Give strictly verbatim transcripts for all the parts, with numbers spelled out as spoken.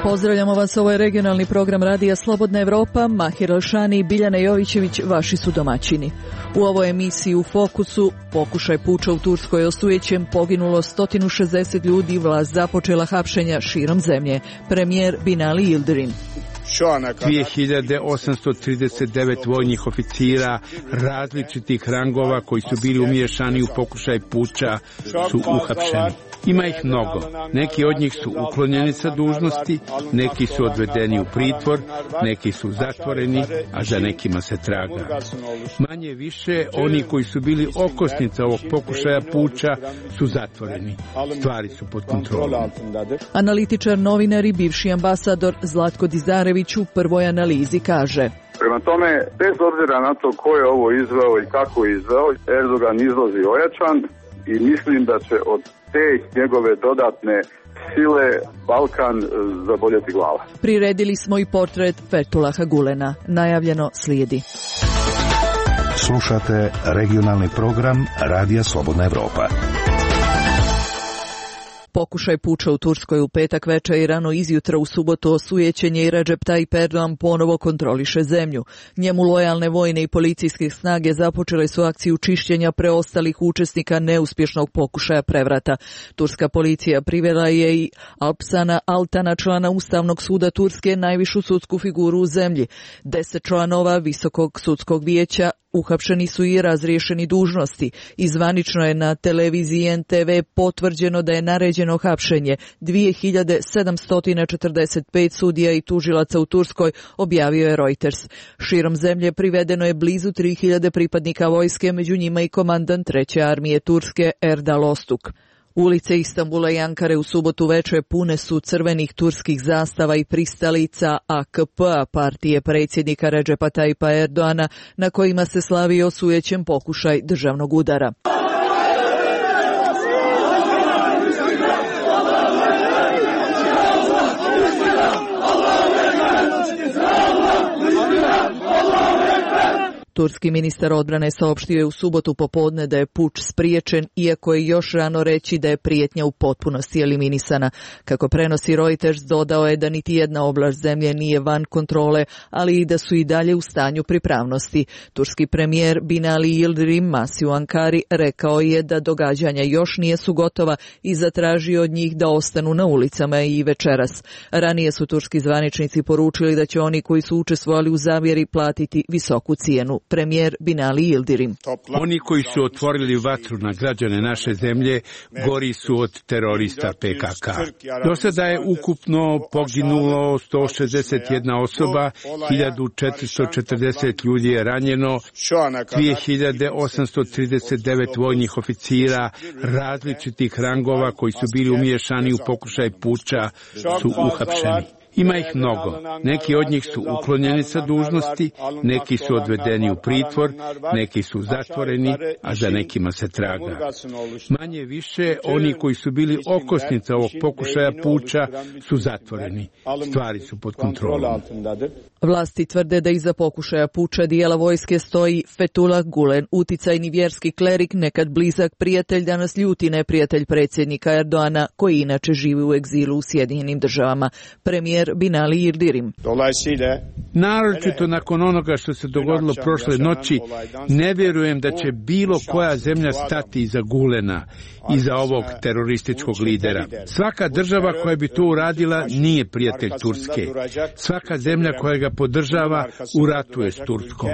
Pozdravljamo vas, ovo je regionalni program Radija Slobodna Evropa. Mahir Alšani i Biljana Jovićević vaši su domaćini. U ovoj emisiji u fokusu pokušaj puča u Turskoj osujećen, poginulo sto šezdeset ljudi, vlast započela hapšenja širom zemlje. Premijer Binali Yildirim. dvije hiljade osamsto trideset devet vojnih oficira različitih rangova koji su bili umiješani u pokušaj puča su uhapšeni. Ima ih mnogo. Neki od njih su uklonjeni sa dužnosti, neki su odvedeni u pritvor, neki su zatvoreni, a za nekima se traga. Manje više, oni koji su bili okosnica ovog pokušaja puča su zatvoreni. Stvari su pod kontrolom. Analitičar, novinar i bivši ambasador Zlatko Dizarević u prvoj analizi kaže: Prema tome, bez obzira na to ko je ovo izveo i kako je izveo, Erdogan izlazi ojačan i mislim da će od te njegove dodatne sile Balkan zaboljeti glava. Priredili smo i portret Fethulaha Gulena. Najavljeno slijedi. Slušate regionalni program Radija Slobodna Evropa. Pokušaj puča u Turskoj u petak večer i rano izjutra u subotu osujećen je i Recep Tayyip Erdogan ponovo kontroliše zemlju. Njemu lojalne vojne i policijske snage započele su akciju čišćenja preostalih učesnika neuspješnog pokušaja prevrata. Turska policija privela je i Alpsana Altana, člana Ustavnog suda Turske, najvišu sudsku figuru u zemlji. Deset članova Visokog sudskog vijeća uhapšeni su i razriješeni dužnosti. I zvanično je na televiziji N T V potvrđeno da je naređeno hapšenje dvije hiljade sedamsto četrdeset pet sudija i tužilaca u Turskoj, objavio je Reuters. Širom zemlje privedeno je blizu tri hiljade pripadnika vojske, među njima i komandant treće armije Turske Erdal Ostuk. Ulice Istanbula i Ankare u subotu večer pune su crvenih turskih zastava i pristalica A K P-a, partije predsjednika Recepa Tayyipa Erdoana, na kojima se slavi osujećen pokušaj državnog udara. Turski ministar odbrane saopštio je u subotu popodne da je puč spriječen, iako je još rano reći da je prijetnja u potpunosti eliminisana. Kako prenosi Reuters, dodao je da niti jedna oblast zemlje nije van kontrole, ali i da su i dalje u stanju pripravnosti. Turski premijer Binali Yildirim Masi u Ankari rekao je da događanja još nijesu gotova i zatražio od njih da ostanu na ulicama i večeras. Ranije su turski zvaničnici poručili da će oni koji su učestvovali u zavjeri platiti visoku cijenu. Premijer Binali Yildirim. Oni koji su otvorili vatru na građane naše zemlje gori su od terorista P K K. Do sada je ukupno poginulo sto šezdeset jedna osoba, hiljadu četiristo četrdeset ljudi je ranjeno, dvije hiljade osamsto trideset devet vojnih oficira različitih rangova koji su bili umiješani u pokušaj puča su uhapšeni. Ima ih mnogo. Neki od njih su uklonjeni sa dužnosti, neki su odvedeni u pritvor, neki su zatvoreni, a za nekima se traga. Manje više, oni koji su bili okosnica ovog pokušaja puča su zatvoreni. Stvari su pod kontrolom. Vlasti tvrde da iza pokušaja puča dijela vojske stoji Fethullah Gulen, uticajni vjerski klerik, nekad blizak prijatelj, danas ljuti neprijatelj predsjednika Erdoana, koji inače živi u egzilu u Sjedinjenim državama. Premijer Binali Yildirim. Naročito nakon onoga što se dogodilo prošle noći, ne vjerujem da će bilo koja zemlja stati iza Gulena, iza ovog terorističkog lidera. Svaka država koja bi to uradila nije prijatelj Turske. Svaka zemlja koja ga podržava u ratu je s Turskom.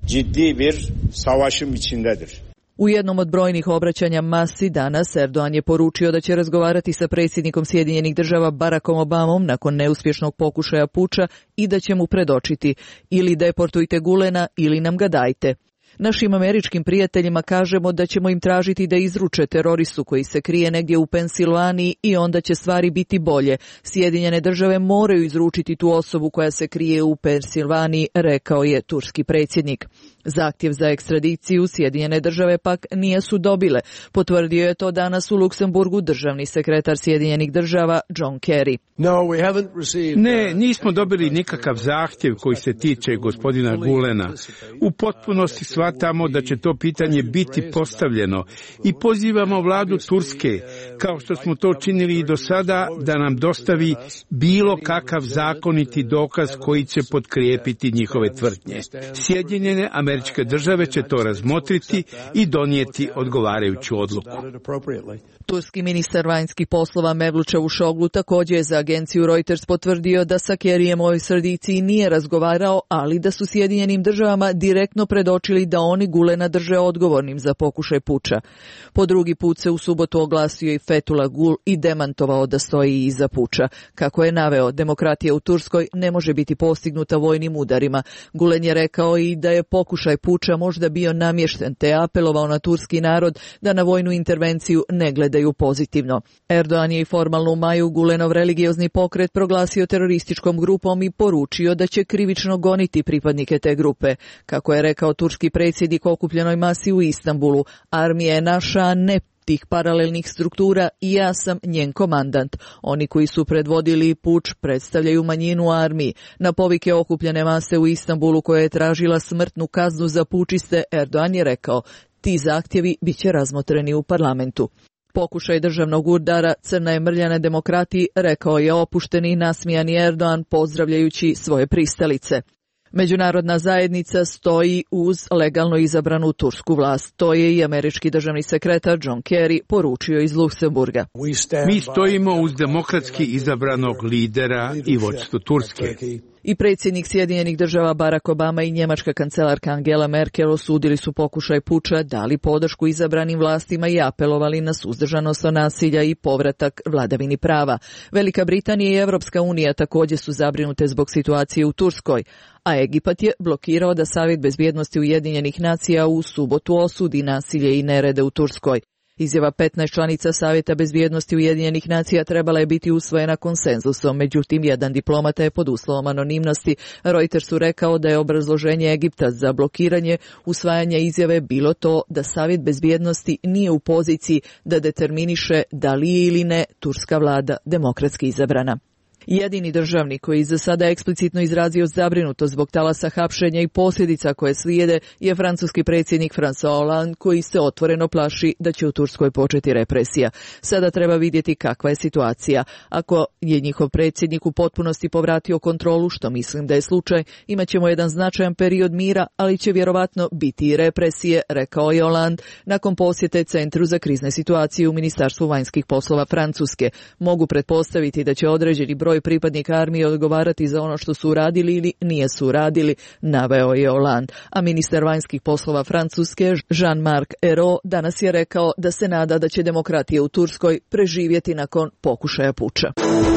U jednom od brojnih obraćanja masi danas Erdogan je poručio da će razgovarati sa predsjednikom Sjedinjenih država Barackom Obamom nakon neuspješnog pokušaja puča i da će mu predočiti: ili deportujte Gulena ili nam ga dajte. Našim američkim prijateljima kažemo da ćemo im tražiti da izruče teroristu koji se krije negdje u Pensilvaniji i onda će stvari biti bolje. Sjedinjene države moraju izručiti tu osobu koja se krije u Pensilvaniji, rekao je turski predsjednik. Zahtjev za ekstradiciju Sjedinjene države pak nisu dobile. Potvrdio je to danas u Luksemburgu državni sekretar Sjedinjenih država John Kerry. Ne, nismo dobili nikakav zahtjev koji se tiče gospodina Gulena. U potpunosti shvatamo da će to pitanje biti postavljeno i pozivamo vladu Turske, kao što smo to činili i do sada, da nam dostavi bilo kakav zakoniti dokaz koji će potkrijepiti njihove tvrdnje. Sjedinjene Američke države će to razmotriti i donijeti odgovarajuću odluku. Turski ministar vanjskih poslova Mevlut Čavuşoglu također je za agenciju Reuters potvrdio da sa Kerryjem o ekstradiciji nije razgovarao, ali da su Sjedinjenim državama direktno predočili da oni Gulena drže odgovornim za pokušaj puča. Po drugi put se u subotu oglasio i Fethullah Gul i demantovao da stoji iza puča. Kako je naveo, demokratija u Turskoj ne može biti postignuta vojnim udarima. Gulen je rekao i da je pokušaj puča možda bio namješten, te apelovao na turski narod da na vojnu intervenciju ne gledaju pozitivno. Erdogan je i formalno u maju Gulenov religiozni pokret proglasio terorističkom grupom i poručio da će krivično goniti pripadnike te grupe. Kako je rekao turski predsjednik okupljenoj masi u Istanbulu, armija je naša, a ne tih paralelnih struktura i ja sam njen komandant. Oni koji su predvodili puč predstavljaju manjinu u armiji. Na povike okupljene mase u Istanbulu koja je tražila smrtnu kaznu za pučiste, Erdogan je rekao, ti zahtjevi bit će razmotreni u parlamentu. Pokušaj državnog udara crna je mrlja na demokratiji, rekao je opušteni i nasmijani Erdogan pozdravljajući svoje pristalice. Međunarodna zajednica stoji uz legalno izabranu tursku vlast. To je i američki državni sekretar John Kerry poručio iz Luksemburga. Mi stojimo uz demokratski izabranog lidera i vođstvo Turske. I predsjednik Sjedinjenih država Barack Obama i njemačka kancelarka Angela Merkel osudili su pokušaj puča, dali podršku izabranim vlastima i apelovali na suzdržanost od nasilja i povratak vladavini prava. Velika Britanija i Evropska unija također su zabrinute zbog situacije u Turskoj, a Egipat je blokirao da Savjet bezbjednosti Ujedinjenih nacija u subotu osudi nasilje i nerede u Turskoj. Izjava petnaest članica Savjeta bezbjednosti Ujedinjenih nacija trebala je biti usvojena konsenzusom, međutim jedan diplomata je pod uslovom anonimnosti Reutersu rekao da je obrazloženje Egipta za blokiranje usvajanja izjave bilo to da Savjet bezbjednosti nije u poziciji da determiniše da li je ili ne turska vlada demokratski izabrana. Jedini državnik koji za sada eksplicitno izrazio zabrinutost zbog talasa hapšenja i posljedica koje slijede je francuski predsjednik François Hollande, koji se otvoreno plaši da će u Turskoj početi represija. Sada treba vidjeti kakva je situacija. Ako je njihov predsjednik u potpunosti povratio kontrolu, što mislim da je slučaj, imat ćemo jedan značajan period mira, ali će vjerovatno biti i represije, rekao je Hollande nakon posjete Centru za krizne situacije u Ministarstvu vanjskih poslova Francuske. Mogu pretpostaviti da će određeni broj pripadnika armije odgovarati za ono što su uradili ili nije su uradili, naveo je Hollande. A ministar vanjskih poslova Francuske Jean-Marc Ayrault danas je rekao da se nada da će demokratija u Turskoj preživjeti nakon pokušaja puča.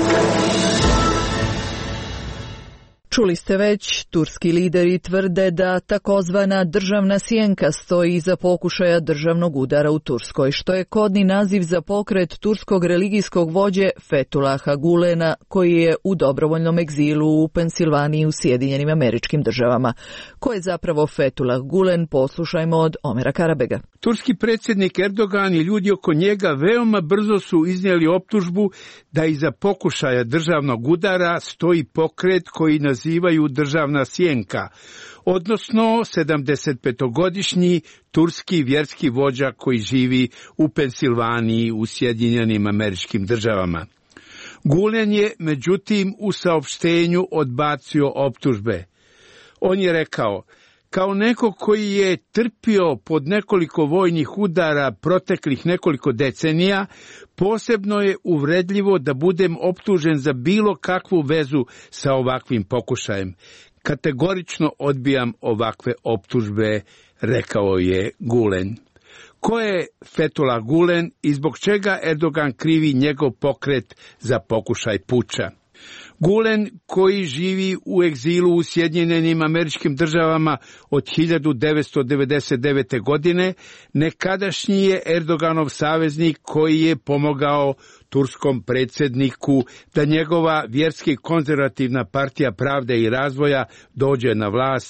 Čuli ste već, turski lideri tvrde da takozvana državna sjenka stoji iza pokušaja državnog udara u Turskoj, što je kodni naziv za pokret turskog religijskog vođe Fethullaha Gulena, koji je u dobrovoljnom egzilu u Pensilvaniji u Sjedinjenim Američkim državama. Ko je zapravo Fethullah Gulen, poslušajmo od Omera Karabega. Turski predsjednik Erdogan i ljudi oko njega veoma brzo su iznijeli optužbu da iza pokušaja državnog udara stoji pokret koji nazivaju državna sjenka, odnosno sedamdesetpetogodišnji turski vjerski vođa koji živi u Pensilvaniji u Sjedinjenim Američkim državama. Gulen je, međutim, u saopštenju odbacio optužbe. On je rekao: kao neko koji je trpio pod nekoliko vojnih udara proteklih nekoliko decenija, posebno je uvredljivo da budem optužen za bilo kakvu vezu sa ovakvim pokušajem. Kategorično odbijam ovakve optužbe, rekao je Gulen. Ko je Fethullah Gulen i zbog čega Erdogan krivi njegov pokret za pokušaj puča? Gulen, koji živi u egzilu u Sjedinjenim Američkim državama od hiljadu devetsto devedeset devete. godine, nekadašnji je Erdoganov saveznik koji je pomogao turskom predsjedniku da njegova vjerski konzervativna partija Pravde i razvoja dođe na vlast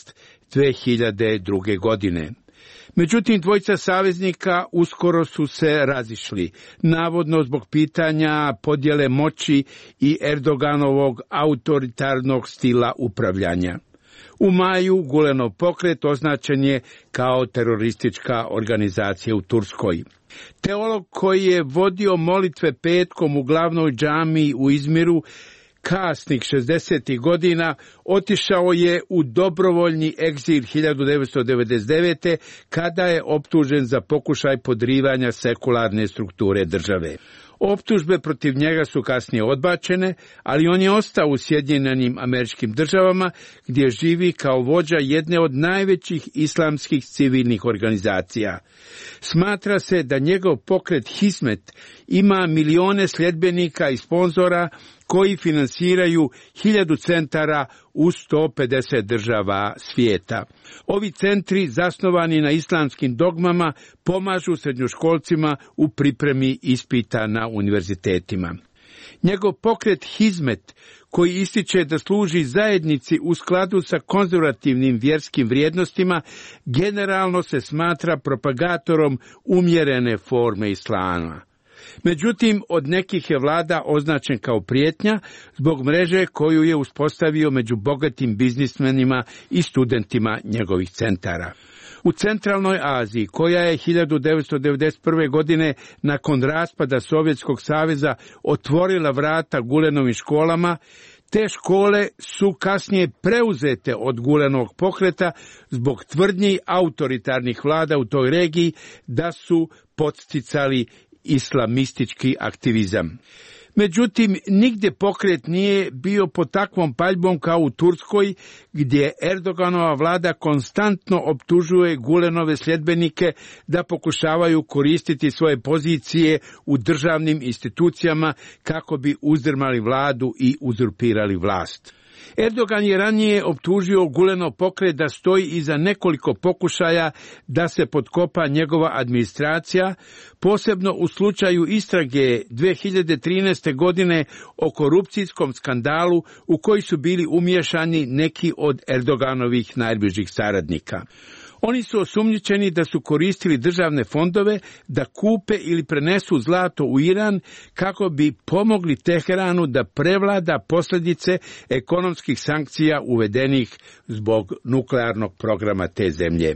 dve hiljade druge. godine. Međutim, dvojica saveznika uskoro su se razišli, navodno zbog pitanja podjele moći i Erdoganovog autoritarnog stila upravljanja. U maju Gulenov pokret označen je kao teroristička organizacija u Turskoj. Teolog koji je vodio molitve petkom u glavnoj džamiji u Izmiru kasnih šezdesetih godina otišao je u dobrovoljni egzil hiljadu devetsto devedeset devete. kada je optužen za pokušaj podrivanja sekularne strukture države. Optužbe protiv njega su kasnije odbačene, ali on je ostao u Sjedinjenim Američkim Državama, gdje živi kao vođa jedne od najvećih islamskih civilnih organizacija. Smatra se da njegov pokret Hizmet ima milione sljedbenika i sponzora koji finansiraju hiljadu centara u sto pedeset država svijeta. Ovi centri, zasnovani na islamskim dogmama, pomažu srednjoškolcima u pripremi ispita na univerzitetima. Njegov pokret Hizmet, koji ističe da služi zajednici u skladu sa konzervativnim vjerskim vrijednostima, generalno se smatra propagatorom umjerene forme islama. Međutim, od nekih je vlada označen kao prijetnja zbog mreže koju je uspostavio među bogatim biznismenima i studentima njegovih centara. U centralnoj Aziji, koja je hiljadu devetsto devedeset prve. godine nakon raspada Sovjetskog saveza otvorila vrata Gulenovim školama, te škole su kasnije preuzete od Gulenovog pokreta zbog tvrdnji autoritarnih vlada u toj regiji da su podsticali islamistički aktivizam. Međutim, nigdje pokret nije bio pod takvom paljbom kao u Turskoj, gdje Erdoganova vlada konstantno optužuje Gulenove sljedbenike da pokušavaju koristiti svoje pozicije u državnim institucijama kako bi uzdrmali vladu i uzurpirali vlast. Erdogan je ranije optužio Gulenov pokret da stoji iza nekoliko pokušaja da se potkopa njegova administracija, posebno u slučaju istrage dve hiljade trinaeste. godine o korupcijskom skandalu u koji su bili umiješani neki od Erdoganovih najbližih saradnika. Oni su osumnjičeni da su koristili državne fondove da kupe ili prenesu zlato u Iran kako bi pomogli Teheranu da prevlada posljedice ekonomskih sankcija uvedenih zbog nuklearnog programa te zemlje.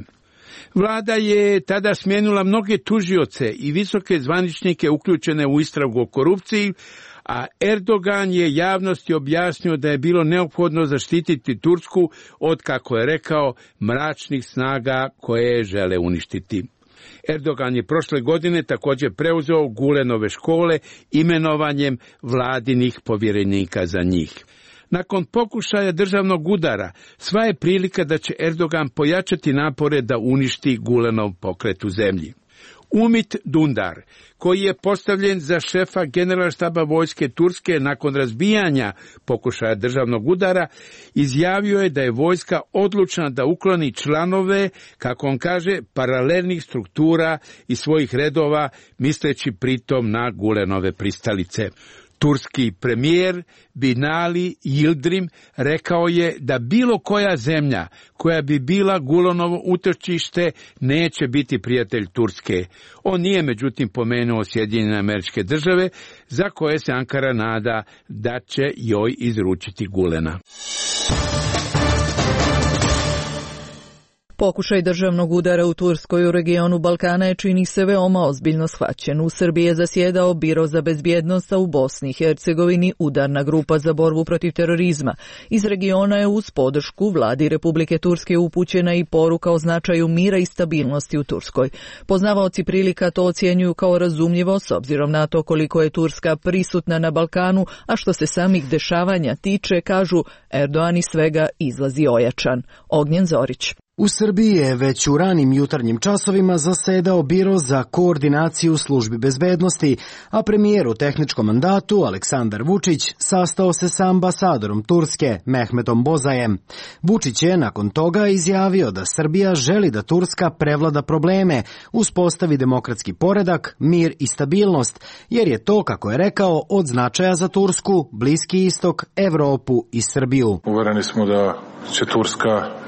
Vlada je tada smijenila mnoge tužioce i visoke zvaničnike uključene u istragu o korupciji, a Erdogan je javnosti objasnio da je bilo neophodno zaštititi Tursku od, kako je rekao, mračnih snaga koje je žele uništiti. Erdogan je prošle godine također preuzeo Gulenove škole imenovanjem vladinih povjerenika za njih. Nakon pokušaja državnog udara, sva je prilika da će Erdogan pojačati napore da uništi Gulenov pokret u zemlji. Umit Dundar, koji je postavljen za šefa generalštaba vojske Turske nakon razbijanja pokušaja državnog udara, izjavio je da je vojska odlučna da ukloni članove, kako on kaže, paralelnih struktura iz svojih redova, misleći pritom na Gulenove pristalice. Turski premijer Binali Yildirim rekao je da bilo koja zemlja koja bi bila Gulenovo utočište neće biti prijatelj Turske. On nije međutim pomenuo Sjedinjene Američke Države, za koje se Ankara nada da će joj izručiti Gulena. Pokušaj državnog udara u Turskoj u regionu Balkana je, čini se, veoma ozbiljno shvaćen. U Srbiji je zasjedao Biro za bezbjednost, a u Bosni i Hercegovini udarna grupa za borbu protiv terorizma. Iz regiona je uz podršku vladi Republike Turske upućena i poruka o značaju mira i stabilnosti u Turskoj. Poznavaoci prilika to ocjenjuju kao razumljivo s obzirom na to koliko je Turska prisutna na Balkanu, a što se samih dešavanja tiče, kažu, Erdogan iz svega izlazi ojačan. Ognjen Zorić. U Srbiji je već u ranim jutarnjim časovima zasedao Biro za koordinaciju službi bezbednosti, a premijer u tehničkom mandatu Aleksandar Vučić sastao se sa ambasadorom Turske Mehmetom Bozajem. Vučić je nakon toga izjavio da Srbija želi da Turska prevlada probleme, uspostavi demokratski poredak, mir i stabilnost, jer je to, kako je rekao, od značaja za Tursku, Bliski istok, Evropu i Srbiju. Uvereni smo da će Turska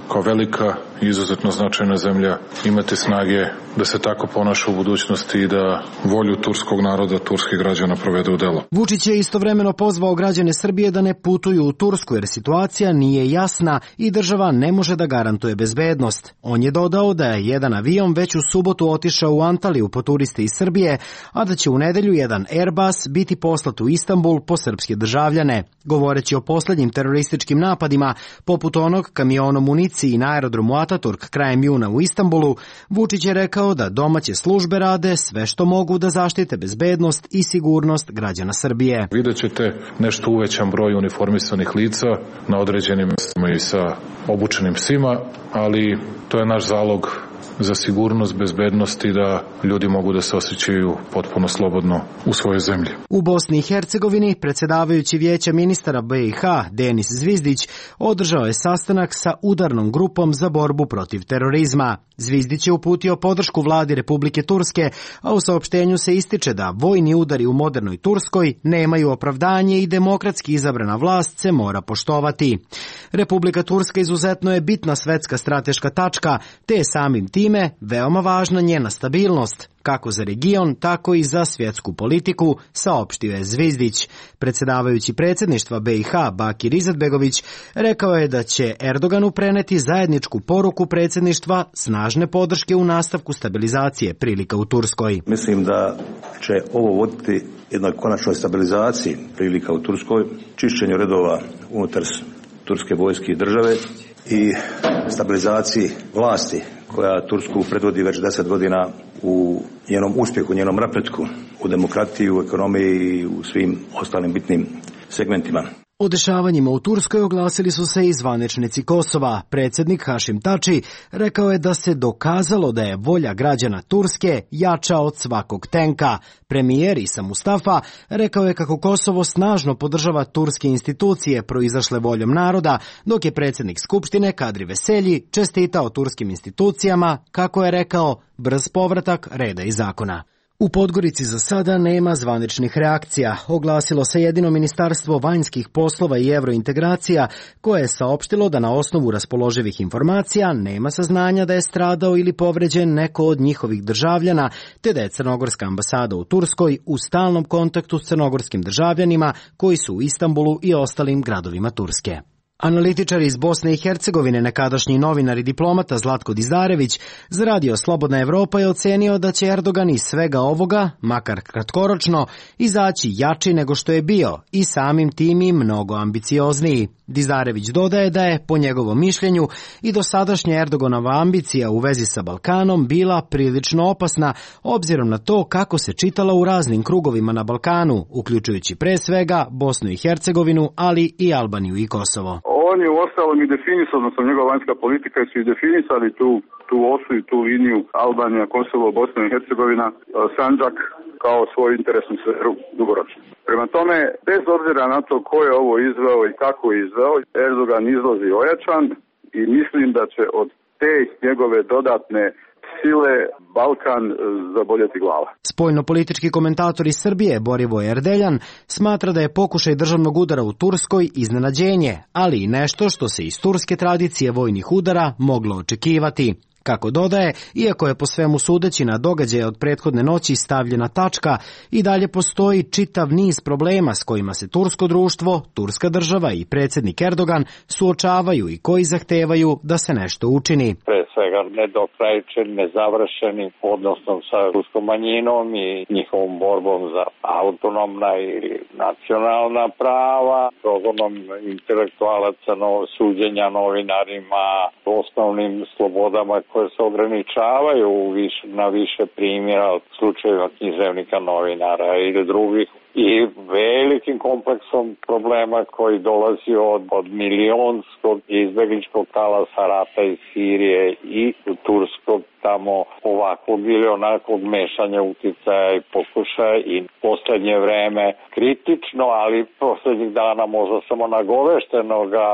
kao velika i izuzetno značajna zemlja imati snage da se tako ponaša u budućnosti i da volju turskog naroda, turskih građana provede u delo. Vučić je istovremeno pozvao građane Srbije da ne putuju u Tursku jer situacija nije jasna i država ne može da garantuje bezbednost. On je dodao da je jedan avion već u subotu otišao u Antaliju po turiste iz Srbije, a da će u nedelju jedan Airbus biti poslat u Istanbul po srpske državljane. Govoreći o poslednjim terorističkim napadima, poput onog kamionom municiji na aerodromu Ataturk krajem juna u Istanbulu, Vučić je rekao da domaće službe rade sve što mogu da zaštite bezbednost i sigurnost građana Srbije. Vidjet ćete nešto uvećan broj uniformisanih lica na određenim mestima i sa obučenim psima, ali to je naš zalog za sigurnost, bezbednost i da ljudi mogu da se osjećaju potpuno slobodno u svojoj zemlji. U Bosni i Hercegovini predsjedavajući Vijeća ministara be i ha Denis Zvizdić održao je sastanak sa udarnom grupom za borbu protiv terorizma. Zvizdić je uputio podršku vladi Republike Turske, a u saopštenju se ističe da vojni udari u modernoj Turskoj nemaju opravdanje i demokratski izabrana vlast se mora poštovati. Republika Turska izuzetno je bitna svetska strateška tačka, te je samim time veoma važna njena stabilnost, kako za region, tako i za svjetsku politiku, saopštio je Zvizdić. Predsjedavajući predsjedništva be i ha Bakir Izetbegović rekao je da će Erdoganu preneti zajedničku poruku predsjedništva snažne podrške u nastavku stabilizacije prilika u Turskoj. Mislim da će ovo voditi jednoj konačnoj stabilizaciji prilika u Turskoj, čišćenju redova unutar turske vojske i države i stabilizaciji vlasti koja Tursku predvodi već deset godina u njenom uspjehu, u njenom napretku, u demokratiji, u ekonomiji i u svim ostalim bitnim segmentima. O dešavanjima u Turskoj oglasili su se i zvaničnici Kosova. Predsjednik Hašim Tači rekao je da se dokazalo da je volja građana Turske jača od svakog tenka. Premijer Isa Mustafa rekao je kako Kosovo snažno podržava turske institucije proizašle voljom naroda, dok je predsjednik Skupštine Kadri Veselji čestitao turskim institucijama, kako je rekao, brz povratak reda i zakona. U Podgorici za sada nema zvaničnih reakcija. Oglasilo se jedino Ministarstvo vanjskih poslova i evrointegracija, koje je saopštilo da na osnovu raspoloživih informacija nema saznanja da je stradao ili povređen neko od njihovih državljana, te da je Crnogorska ambasada u Turskoj u stalnom kontaktu s crnogorskim državljanima koji su u Istanbulu i ostalim gradovima Turske. Analitičar iz Bosne i Hercegovine, nekadašnji novinar i diplomata Zlatko Dizarević, za radio Slobodna Evropa je ocenio da će Erdogan iz svega ovoga, makar kratkoročno, izaći jači nego što je bio i samim tim i mnogo ambiciozniji. Dizarević dodaje da je, po njegovom mišljenju, i dosadašnja Erdoganova ambicija u vezi sa Balkanom bila prilično opasna, obzirom na to kako se čitala u raznim krugovima na Balkanu, uključujući pre svega Bosnu i Hercegovinu, ali i Albaniju i Kosovo. On je u ostalom i definisao, odnosno njegova vanjska politika su i definisali tu, tu osu i tu liniju Albanija, Kosovo, Bosna i Hercegovina, Sandžak kao svoju interesnu sferu dugoročno. Prema tome, bez obzira na to ko je ovo izveo i kako je izveo, Erdogan izlazi ojačan i mislim da će od te njegove dodatne sile Balkan zaboljeti glava. Spoljnopolitički komentator iz Srbije Borivoje Erdeljan smatra da je pokušaj državnog udara u Turskoj iznenađenje, ali i nešto što se iz turske tradicije vojnih udara moglo očekivati. Kako dodaje, iako je po svemu sudeći na događaje od prethodne noći stavljena tačka, i dalje postoji čitav niz problema s kojima se tursko društvo, turska država i predsjednik Erdogan suočavaju i koji zahtevaju da se nešto učini. Pre svega nedokrajčen, nezavršeni odnosom sa ruskom manjinom i njihovom borbom za autonomna ili nacionalna prava, progonom intelektualaca, suđenja novinarima, osnovnim slobodama koje se ograničavaju na više primjera od slučajeva književnika, novinara ili drugih, i velikim kompleksom problema koji dolazi od, od milionskog izbegličkog talasa rata iz Sirije i turskog tamo ovakvog ili onakvog mešanja uticaja i pokušaja, i poslednje vreme kritično, ali poslednjih dana možda samo nagoveštenoga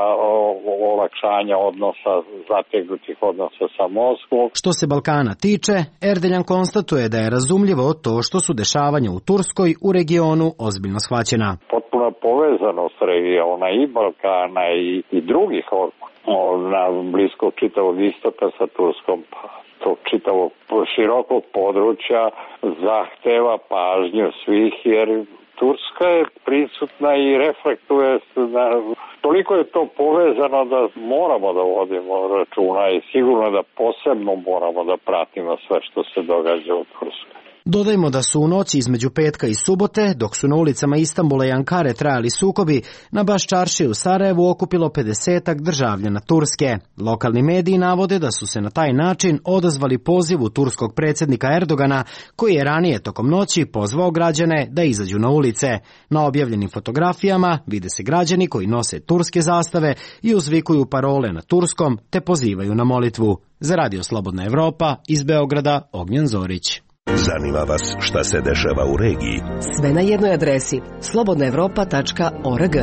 olakšanja odnosa, zategnutih odnosa sa Moskvom. Što se Balkana tiče, Erdeljan konstatuje da je razumljivo to što su dešavanja u Turskoj u regionu ozbiljno shvaćena. Potpuna povezanost regiona i Balkana i, i drugih na blisko čitavog istoka sa Turskom, tog čitavog širokog područja zahteva pažnju svih, jer Turska je prisutna i reflektuje, toliko je to povezano da moramo da vodimo računa i sigurno da posebno moramo da pratimo sve što se događa u Turskoj. Dodajmo da su u noći između petka i subote, dok su na ulicama Istanbula i Ankare trajali sukobi, na Baščaršiji u Sarajevu okupilo pedesetak državljana Turske. Lokalni mediji navode da su se na taj način odazvali pozivu turskog predsjednika Erdogana, koji je ranije tokom noći pozvao građane da izađu na ulice. Na objavljenim fotografijama vide se građani koji nose turske zastave i uzvikuju parole na turskom te pozivaju na molitvu. Za Radio Slobodna Evropa iz Beograda, Ognjen Zorić. Zanima vas šta se dešava u regiji? Sve na jednoj adresi slobodna evropa tačka org.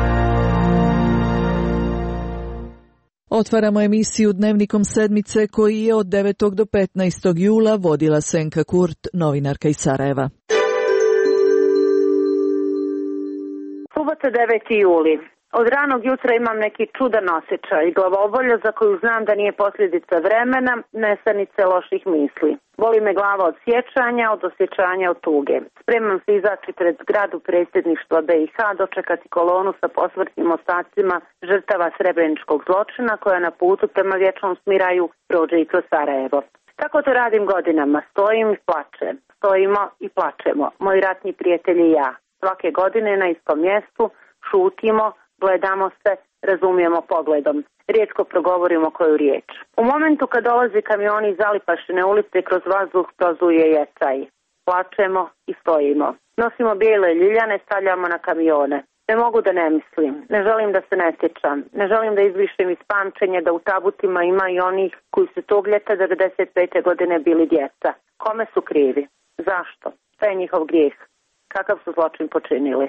Otvaramo emisiju Dnevnikom sedmice koji je od devetog do petnaestog jula vodila Senka Kurt, novinarka iz Sarajeva. Subota deveti juli. Od ranog jutra imam neki čudan osjećaj, glavobolja za koju znam da nije posljedica vremena, nesanice loših misli. Boli me glava od sjećanja, od osjećanja od tuge. Spremam se izaći pred zgradu predsjedništva B i H, dočekati kolonu sa posmrtnim ostacima žrtava srebreničkog zločina koja na putu prema vječnom smiraju prođe i kroz Sarajevo. Tako to radim godinama, stojim i plačem. Stojimo i plačemo, moji ratni prijatelji i ja. Svake godine na istom mjestu šutimo, gledamo se, razumijemo pogledom. Rijetko progovorimo koju riječ. U momentu kad dolazi kamioni iz Zalipašine ulice kroz vazduh prozuje jecaj. Plačemo i stojimo. Nosimo bijele ljiljane, stavljamo na kamione. Ne mogu da ne mislim. Ne želim da se ne sjećam. Ne želim da izvišem iz pamćenja da u tabutima ima i onih koji su tog ljeta devedeset pete godine bili djeca. Kome su krivi? Zašto? Šta je njihov grijeh? Kakav su zločin počinili?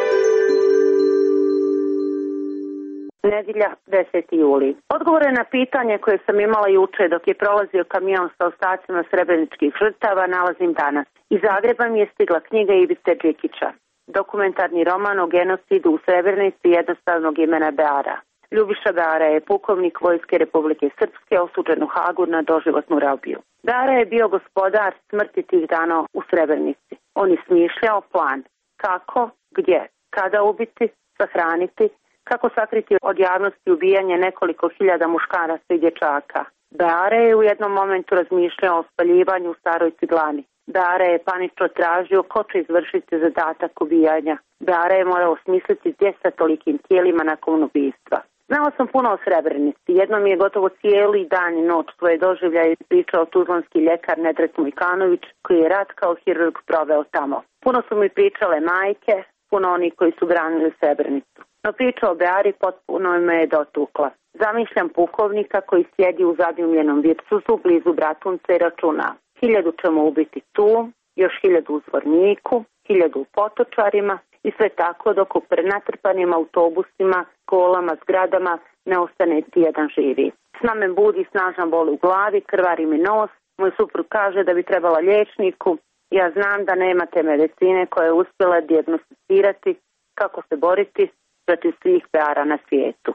Nedjelja, deseti juli. Odgovore na pitanje koje sam imala juče dok je prolazio kamion sa ostacima srebreničkih žrtava nalazim danas. Iz Zagreba mi je stigla knjiga Ivice Đikića. Dokumentarni roman o genocidu u Srebrenici jednostavnog imena Beara. Ljubiša Beara je pukovnik Vojske Republike Srpske osuđen u Hagu na doživotnu robiju. Beara je bio gospodar smrti tih dana u Srebrenici. On je smišljao plan kako, gdje, kada ubiti, sahraniti, kako sakriti od javnosti ubijanje nekoliko hiljada muškaraca i dječaka. Beara je u jednom momentu razmišljao o spaljivanju u staroj ciglani. Beara je panično tražio ko će izvršiti zadatak ubijanja. Beara je morao osmisliti gdje sa tolikim tijelima nakon ubijstva. Znala sam puno o Srebrenici. Jednom je gotovo cijeli dan i noć svoje doživljaje pričao tuzlanski ljekar Nedret Mujkanović, koji je rat kao hirurg proveo tamo. Puno su mi pričale majke, puno oni koji su branili Srebrenicu. No priča o Beari potpuno me je dotukla. Zamišljam pukovnika koji sjedi u zadimljenom virtusu blizu Bratunca i računa. Hiljadu ćemo ubiti tu, još hiljadu u Zvorniku, hiljadu u Potočarima i sve tako dok u prenatrpanim autobusima, kolama, zgradama ne ostane ti jedan živi. Sna me budi snažan bol u glavi, krvari mi nos, moj suprug kaže da bi trebala liječniku. Ja znam da nema te medicine koja je uspjela dijagnosticirati kako se boriti protiv svih Beara na svijetu.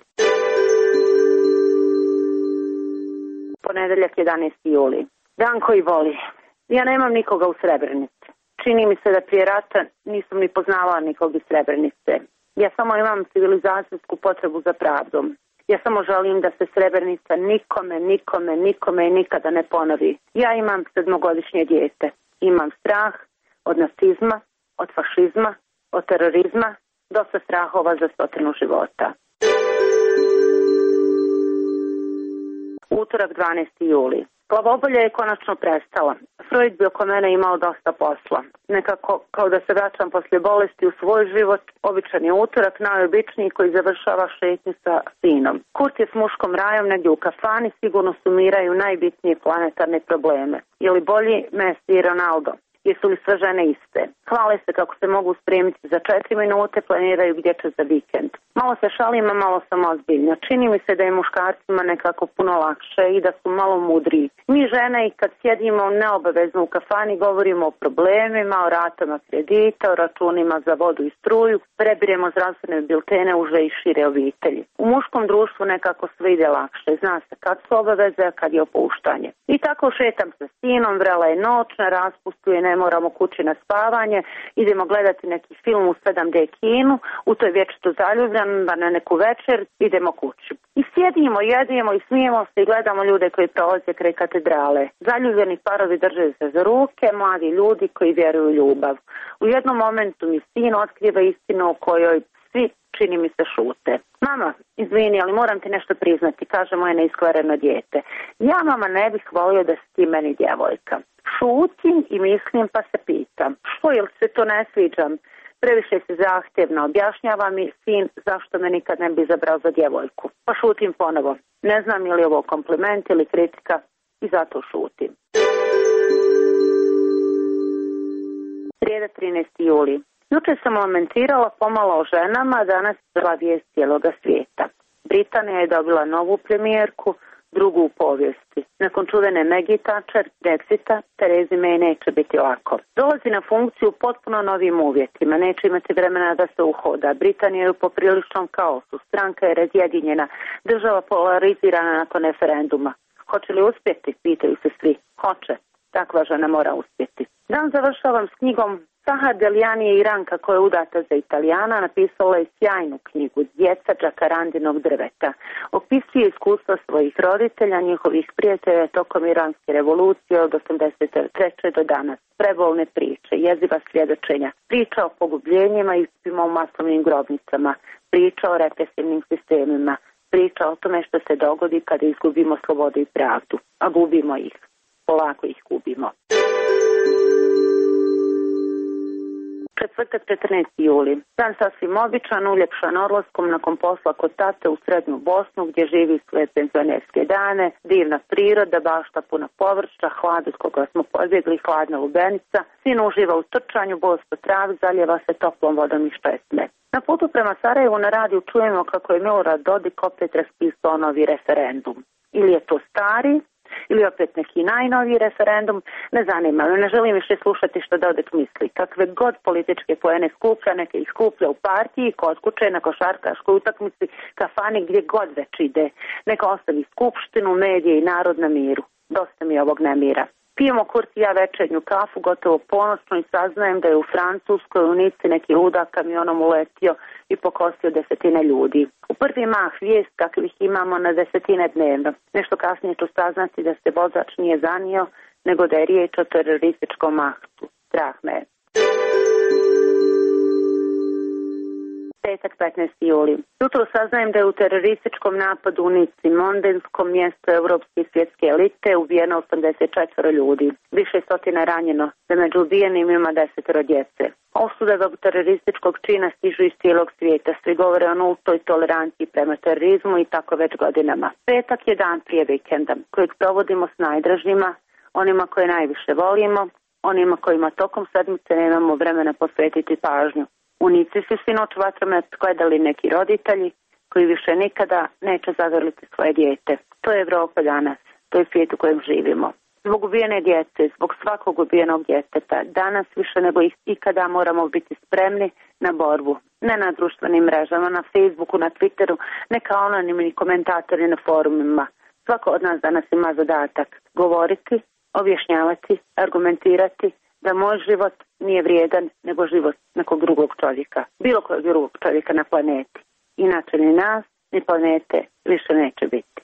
Ponedeljak, jedanaesti juli. Dan koji voli. Ja nemam nikoga u Srebrenici. Čini mi se da prije rata nisam ni poznavala nikog iz Srebrenice. Ja samo imam civilizacijsku potrebu za pravdom. Ja samo želim da se Srebrenica nikome, nikome, nikome i nikada ne ponovi. Ja imam sedmogodišnje dijete. Imam strah od nacizma, od fašizma, od terorizma, dosta strahova za stotinu života. Utorak, dvanaesti juli. Glavobolja je konačno prestala. Freud bi oko mene imao dosta posla. Nekako kao da se vraćam poslije bolesti u svoj život, običan je utorak, najobičniji koji završava šetnju sa sinom. Kurt je s muškom rajom negdje u kafani, sigurno sumiraju najbitnije planetarne probleme. Je li bolji Messi i Ronaldo? Jesu li sve žene iste? Hvale se kako se mogu spremiti za četiri minute, planiraju gdje će za vikend. Malo se šalim, a malo sam ozbiljna. Čini mi se da je muškarcima nekako puno lakše i da su malo mudriji. Mi žene i kad sjedimo neobavezno u kafani govorimo o problemima, o ratama kredita, o računima za vodu i struju, prebiremo zdravstvene biltene uže i šire obitelji. U muškom društvu nekako sve ide lakše. Zna se kad su obaveze, a kad je opuštanje. I tako šetam sa sinom, vrela je noć, na raspustu je ne moramo kući na spavanje, idemo gledati neki film u sedam D kinu, u toj vječito zaljubljan, na neku večer, idemo kući. I sjedimo, jedimo i smijemo se i gledamo ljude koji prolaze kraj katedrale. Zaljubljeni parovi drže se za ruke, mladi ljudi koji vjeruju u ljubav. U jednom momentu mi sin otkriva istinu o kojoj svi, čini mi se, šute. Mama, izvini, ali moram ti nešto priznati, kaže moje neiskvareno dijete. Ja, mama, ne bih volio da si ti meni djevojka. Šutim i mislim pa se pitam. Što, jel se to ne sviđam? Previše se zahtjevno objašnjava mi sin zašto me nikad ne bi izabrao za djevojku. Pa šutim ponovo. Ne znam je li ovo kompliment ili kritika i zato šutim. Srijeda trinaesti juli. Jučer sam lamentirala pomalo o ženama, danas je bila vijest cijeloga svijeta. Britanija je dobila novu premijerku, drugu u povijesti. Nakon čuvene Maggie Thatcher, Brexita, Terezi May neće biti lako. Dolazi na funkciju potpuno novim uvjetima, neće imati vremena da se uhoda. Britanija je u popriličnom kaosu, stranka je razjedinjena, država polarizirana nakon referenduma. Hoće li uspjeti? Pitaju se svi. Hoće. Takva žena mora uspjeti. Dan završavam s knjigom Sahar Deliani je Iranka koja je udata za Italijana, napisala je sjajnu knjigu Djeca džakarandinog drveta. Opisuje iskustva svojih roditelja, njihovih prijatelja tokom iranske revolucije od osamdeset treće do danas. Prebolne priče, jeziva svjedočenja, priča o pogubljenjima i u masovnim grobnicama, priča o represivnim sistemima, priča o tome što se dogodi kada izgubimo slobodu i pravdu, a gubimo ih. Polako ih gubimo. Četvrtak četrnaesti juli. Dan sasvim običan, uljepšan odlaskom nakon posla kod tate u srednju Bosnu gdje živi svoje penzionerske dane, divna priroda, bašta puna povrća, hlad od koga smo pobjegli, hladna lubenica. Sin uživa u trčanju, bos po travi, zaljeva se toplom vodom iz česme. Na putu prema Sarajevu na radiju čujemo kako je Milorad Dodik opet raspisao novi referendum. Ili je to stari, ili opet neki najnoviji referendum, ne zanima me, ne želim više slušati što Dodik misli. Kakve god političke poene skuplja, neke ih skuplja u partiji, kod kuće, na košarkaškoj utakmici, kafani, gdje god već ide. Neka ostavi skupštinu, medije i narod na miru. Dosta mi je ovog nemira. Pijemo Kurt i ja večernju kafu, gotovo ponosno, i saznajem da je u Francuskoj u Nici neki ludak kamionom uletio i pokosio desetine ljudi. U prvi mah vijest kakvih imamo na desetine dnevno. Nešto kasnije ću saznati da se vozač nije zanio, nego da je riječ o terorističkom aktu. Strah me je. Petak petnaesti juli. Jutro saznajem da je u terorističkom napadu u Nici, mondenskom mjestu europske i svjetske elite, ubijeno osamdeset četiri ljudi. Više stotina ranjeno, da među ubijenim ima desetero djece. Osude ovog terorističkog čina stižu iz cijelog svijeta. Svi govore o nultoj toleranciji prema terorizmu i tako već godinama. Petak je dan prije vikenda, kojeg provodimo s najdražnjima, onima koje najviše volimo, onima kojima tokom sedmice nemamo vremena posvetiti pažnju. U Nici su sinoć vatromet gledali neki roditelji koji više nikada neće zagrliti svoje dijete. To je Evropa danas, to je svijet u kojem živimo. Zbog ubijene djece, zbog svakog ubijenog djeteta, danas više nego ikada moramo biti spremni na borbu. Ne na društvenim mrežama, na Facebooku, na Twitteru, ne kao anonimni komentatori na forumima. Svako od nas danas ima zadatak govoriti, objašnjavati, argumentirati da moj život nije vrijedan nego život nekog drugog čovjeka, bilo kojeg drugog čovjeka na planeti. Inače ni nas, ni planete više neće biti.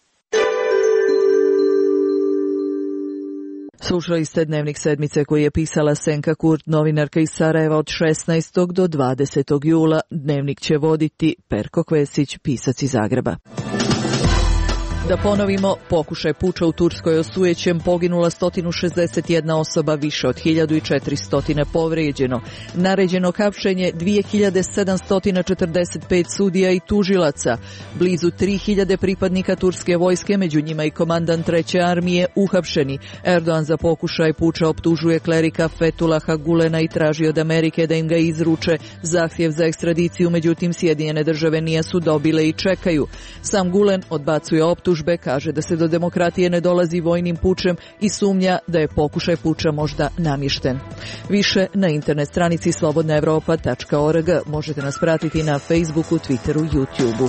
Slušali ste Dnevnik sedmice koji je pisala Senka Kurt, novinarka iz Sarajeva, od šesnaestog do dvadesetog jula. Dnevnik će voditi Perko Kvesić, pisac iz Zagreba. Da ponovimo, pokušaj puča u Turskoj osujećen, poginula sto šezdeset jedna osoba, više od hiljadu četiristo povrijeđeno. Naređeno hapšenje dvije hiljade sedamsto četrdeset pet sudija i tužilaca. Blizu tri hiljade pripadnika turske vojske, među njima i komandant treće armije, uhapšeni. Erdogan za pokušaj puča optužuje klerika Fetulaha Gulena i traži od Amerike da im ga izruče. Zahtjev za ekstradiciju, međutim, Sjedinjene države nisu dobile i čekaju. Sam Gulen odbacuje optužbe, kaže da se do demokratije ne dolazi vojnim pučem i sumnja da je pokušaj puča možda namješten. Više na internet stranici slobodna evropa tačka org. Možete nas pratiti na Facebooku, Twitteru, YouTubeu.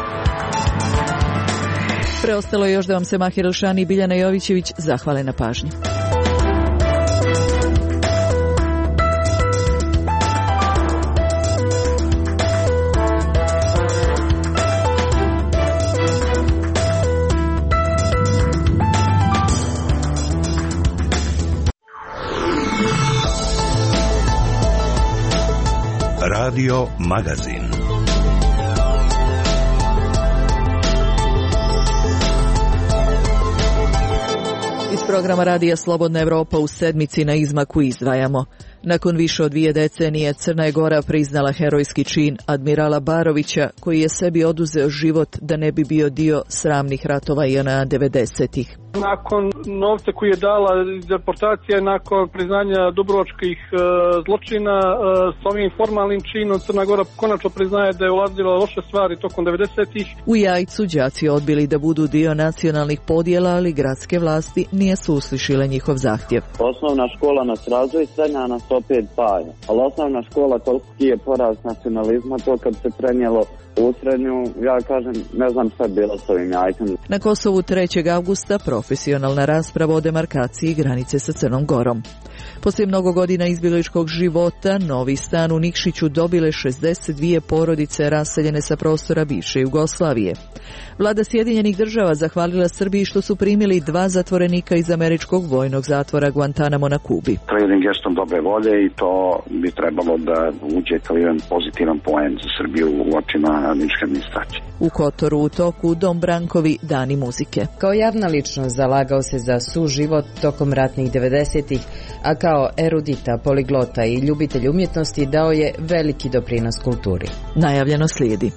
Preostalo je još da vam se Mahir Elšani i Biljana Jovićević zahvale na pažnji. Radio Magazin. Iz programa Radija Slobodna Evropa u sedmici na izmaku izdvajamo. Nakon više od dvije decenije Crna je Gora priznala herojski čin admirala Barovića, koji je sebi oduzeo život da ne bi bio dio sramnih ratova J N A devedesetih. Nakon novca koji je dala iz deportacije, nakon priznanja dubrovačkih e, zločina, e, s ovim formalnim činom Crna Gora konačno priznaje da je ulazila loše stvari tokom devedesetih. U Jajcu đaci odbili da budu dio nacionalnih podjela, ali gradske vlasti nisu uslišile njihov zahtjev. Osnovna škola nas razvoj, srednja nas opet paja. Ali osnovna škola, toliki je porast nacionalizma, to kad se prenijelo u srednju, ja kažem, ne znam šta je bilo s ovim Jajcem. Na Kosovu trećeg avgusta profesionalna rasprava o demarkaciji granice sa Crnom Gorom. Poslije mnogo godina izbjegličkog života, novi stan u Nikšiću dobile šezdeset dvije porodice raseljene sa prostora bivše Jugoslavije. Vlada Sjedinjenih država zahvalila Srbiji što su primili dva zatvorenika iz američkog vojnog zatvora Guantanamo na Kubi. To je jedan gestom dobre volje i to bi trebalo da uđe kao jedan pozitivan poen za Srbiju u očima američke administracije. U Kotoru u toku Dom Brankovi dani muzike. Kao javna ličnost zalagao se za suživot tokom ratnih devedesetih, a kao erudita, poliglota i ljubitelj umjetnosti dao je veliki doprinos kulturi. Najavljeno slijedi.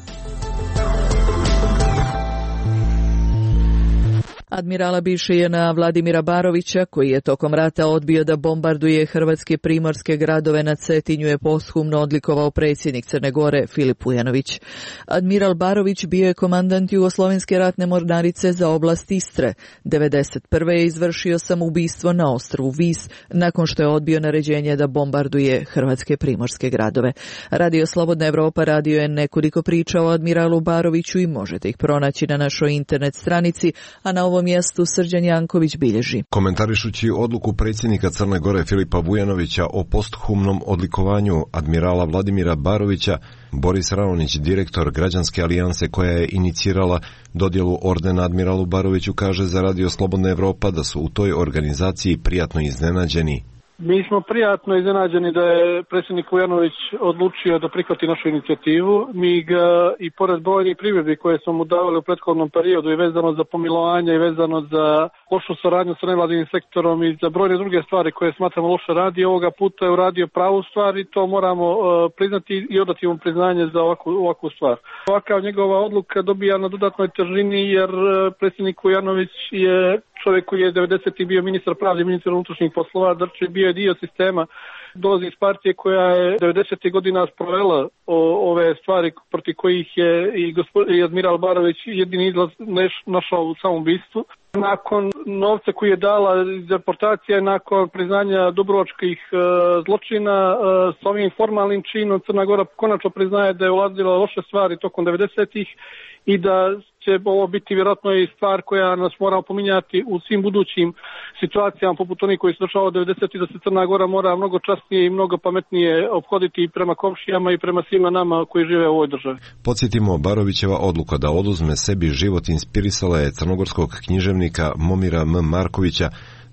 Admirala bivše J N A Vladimira Barovića, koji je tokom rata odbio da bombarduje hrvatske primorske gradove na Cetinju, je posthumno odlikovao predsjednik Crne Gore Filip Vujanović. Admiral Barović bio je komandant Jugoslovenske ratne mornarice za oblast Istre. devedeset prve je izvršio samoubistvo na ostrvu Vis nakon što je odbio naređenje da bombarduje hrvatske primorske gradove. Radio Slobodna Evropa radio je nekoliko priča o admiralu Baroviću i možete ih pronaći na našoj internet stranici, a na ovom mjestu Srđan Janković bilježi. Komentarišući odluku predsjednika Crne Gore Filipa Vujanovića o posthumnom odlikovanju admirala Vladimira Barovića, Boris Raonić, direktor Građanske alijanse koja je inicirala dodjelu ordena admiralu Baroviću, kaže za Radio Slobodna Evropa da su u toj organizaciji prijatno iznenađeni. Mi smo prijatno iznenađeni da je predsjednik Vujanović odlučio da prihvati našu inicijativu. Mi ga i pored brojnih primjedbi koje smo mu davali u prethodnom periodu i vezano za pomilovanje i vezano za lošu saradnju sa nevladinim sektorom i za brojne druge stvari koje smatramo loše radi, ovoga puta je uradio pravu stvar i to moramo uh, priznati i odati mu priznanje za ovakvu, ovakvu stvar. Ovakav njegova odluka dobija na dodatnoj težini jer uh, predsjednik Vujanović je čovjek koji je devedesetih bio ministar pravde, ministar unutrašnjih poslova, znači bio je dio sistema, dolazi iz partije koja je devedesetih godina sprovela o, ove stvari protiv kojih je i, gospod, i admiral Barović jedini izlaz neš, našao u samoubistvu. Nakon novca koji je dala iz deportacije, nakon priznanja dubrovačkih e, zločina, e, s ovim formalnim činom Crna Gora konačno priznaje da je ulazila loše stvari tokom devedesetih i da će ovo biti vjerojatno i stvar koja nas mora opominjati u svim budućim situacijama poput onih koji se dešavaju devedesetih, da se Crna Gora mora mnogo časnije i mnogo pametnije ophoditi prema komšijama i prema svima nama koji žive u ovoj državi. Podsjetimo, Barovićeva odluka da oduzme sebi život inspirisala je crnogorskog književnika Momira M. Markovića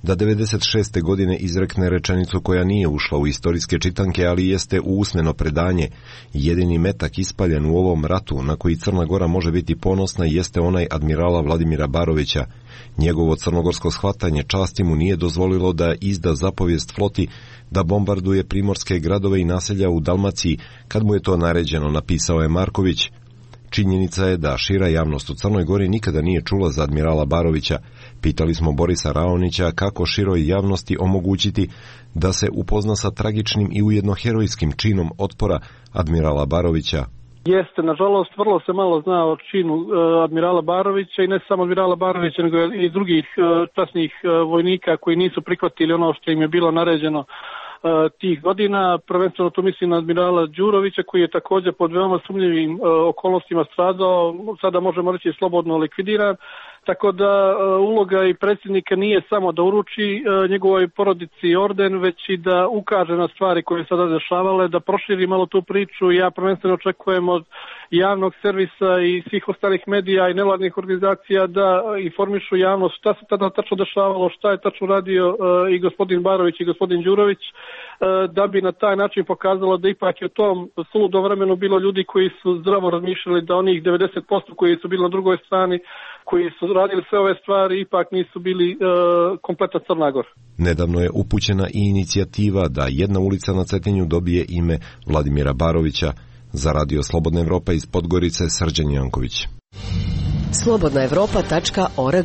da devedeset šeste. godine izrekne rečenicu koja nije ušla u istorijske čitanke, ali jeste u usmeno predanje. Jedini metak ispaljen u ovom ratu na koji Crna Gora može biti ponosna jeste onaj admirala Vladimira Barovića. Njegovo crnogorsko shvatanje časti mu nije dozvolilo da izda zapovijest floti da bombarduje primorske gradove i naselja u Dalmaciji, kad mu je to naređeno, napisao je Marković. Činjenica je da šira javnost u Crnoj Gori nikada nije čula za admirala Barovića. Pitali smo Borisa Raonića kako široj javnosti omogućiti da se upozna sa tragičnim i ujedno herojskim činom otpora admirala Barovića. Jeste, nažalost, vrlo se malo zna o činu uh, admirala Barovića i ne samo admirala Barovića, nego i drugih uh, časnih uh, vojnika koji nisu prihvatili ono što im je bilo naređeno tih godina. Prvenstveno tu mislim na admirala Đurovića koji je također pod veoma sumnjivim uh, okolnostima stradao, sada možemo reći slobodno likvidiran, tako da uh, uloga i predsjednika nije samo da uruči uh, njegovoj porodici orden, već i da ukaže na stvari koje se sada dešavale, da proširi malo tu priču. Ja prvenstveno očekujem od javnog servisa i svih ostalih medija i nevladnih organizacija da informišu javnost šta se tada tačno dešavalo, šta je tačno radio uh, i gospodin Barović i gospodin Đurović, da bi na taj način pokazalo da ipak je u tom suludom vremenu bilo ljudi koji su zdravo razmišljali, da onih devedeset posto koji su bili na drugoj strani, koji su radili sve ove stvari, ipak nisu bili e, kompletna Crna Gora. Nedavno je upućena i inicijativa da jedna ulica na Cetinju dobije ime Vladimira Barovića. Za Radio Slobodna Evropa iz Podgorice, Srđan Janković. slobodna evropa tačka org.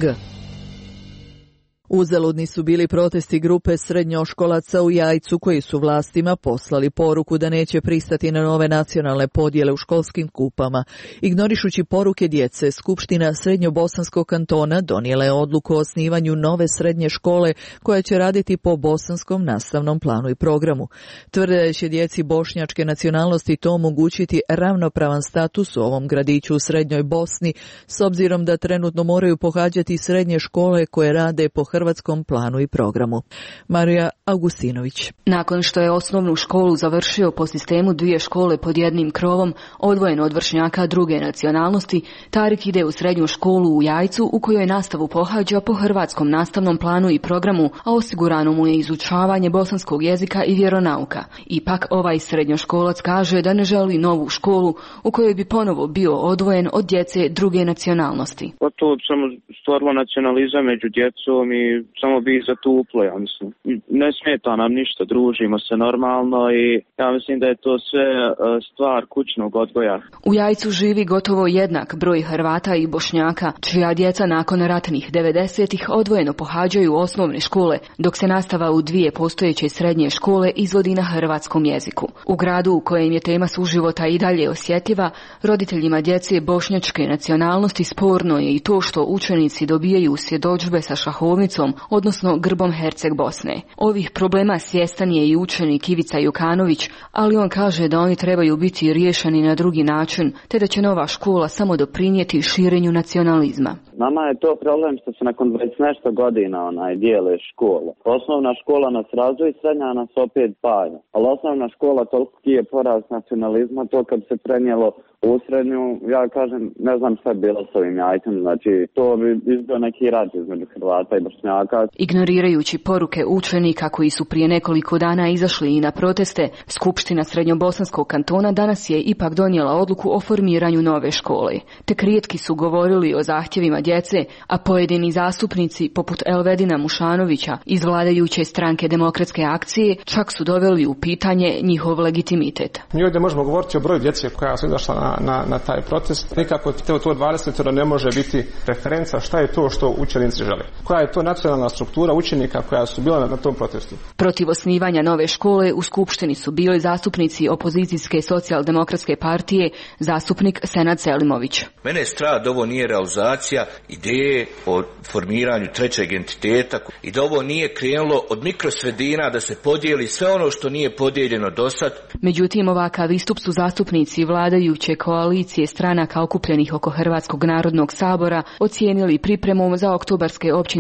Uzaludni su bili protesti grupe srednjoškolaca u Jajcu koji su vlastima poslali poruku da neće pristati na nove nacionalne podjele u školskim kupama. Ignorišući poruke djece, Skupština Srednjobosanskog kantona donijela je odluku o osnivanju nove srednje škole koja će raditi po bosanskom nastavnom planu i programu. Tvrde da će djeci bošnjačke nacionalnosti to omogućiti ravnopravan status u ovom gradiću u Srednjoj Bosni, s obzirom da trenutno moraju pohađati srednje škole koje rade po hrvatskom planu i programu. Marija Augustinović. Nakon što je osnovnu školu završio po sistemu dvije škole pod jednim krovom, odvojen od vršnjaka druge nacionalnosti, Tarik ide u srednju školu u Jajcu u kojoj nastavu pohađa po hrvatskom nastavnom planu i programu, a osigurano mu je izučavanje bosanskog jezika i vjeronauka. Ipak ovaj srednjoškolac kaže da ne želi novu školu u kojoj bi ponovo bio odvojen od djece druge nacionalnosti. Pa to samo stvorilo nacionalizam među djecom i samo bi zatuplo, ja mislim. Ne smeta nam ništa, družimo se normalno i ja mislim da je to sve stvar kućnog odgoja. U Jajcu živi gotovo jednak broj Hrvata i Bošnjaka, čija djeca nakon ratnih devedesetih odvojeno pohađaju osnovne škole, dok se nastava u dvije postojeće srednje škole izvodi na hrvatskom jeziku. U gradu u kojem je tema suživota i dalje osjetljiva, roditeljima djece bošnjačke nacionalnosti sporno je i to što učenici dobijaju svjedodžbe sa šahovnicom, odnosno grbom Herceg Bosne. Ovih problema svjestan je i učenik Ivica Jukanović, ali on kaže da oni trebaju biti riješeni na drugi način, te da će nova škola samo doprinijeti širenju nacionalizma. Nama je to problem što se nakon dvadeset nešto godina onaj dijele škole. Osnovna škola nas razvoji, srednja nas opet paja. Ali osnovna škola toliki je porast nacionalizma, to kad se prenijelo u srednju, ja kažem, ne znam šta je bilo s ovim Jajcem, znači to bi izbio neki rat između Hrvata i Bošnjaka. Ignorirajući poruke učenika koji su prije nekoliko dana izašli i na proteste, Skupština Srednjobosanskog kantona danas je ipak donijela odluku o formiranju nove škole. Tek rijetki su govorili o zahtjevima djece, a pojedini zastupnici, poput Elvedina Mušanovića iz vladajuće stranke Demokratske akcije, čak su doveli u pitanje njihov legitimitet. Mi ovdje možemo govoriti o broju djece koja su izašla na, na, na taj protest. Nikako to, to dvadeset ne može biti referenca šta je to što učenici žele. Koja je to nacionalna struktura učenika koja su bila na, na tom protestu. Protiv osnivanja nove škole u Skupštini su bili zastupnici opozicijske socijaldemokratske partije, zastupnik Senad Selimović. Mene je strah da ovo nije realizacija ideje o formiranju trećeg entiteta i da ovo nije krenulo od mikrosredina da se podijeli sve ono što nije podijeljeno do sad. Međutim, ovakav istup su zastupnici vladajuće koalicije stranaka okupljenih oko Hrvatskog narodnog sabora ocijenili pripremom za oktobarske općinske izbore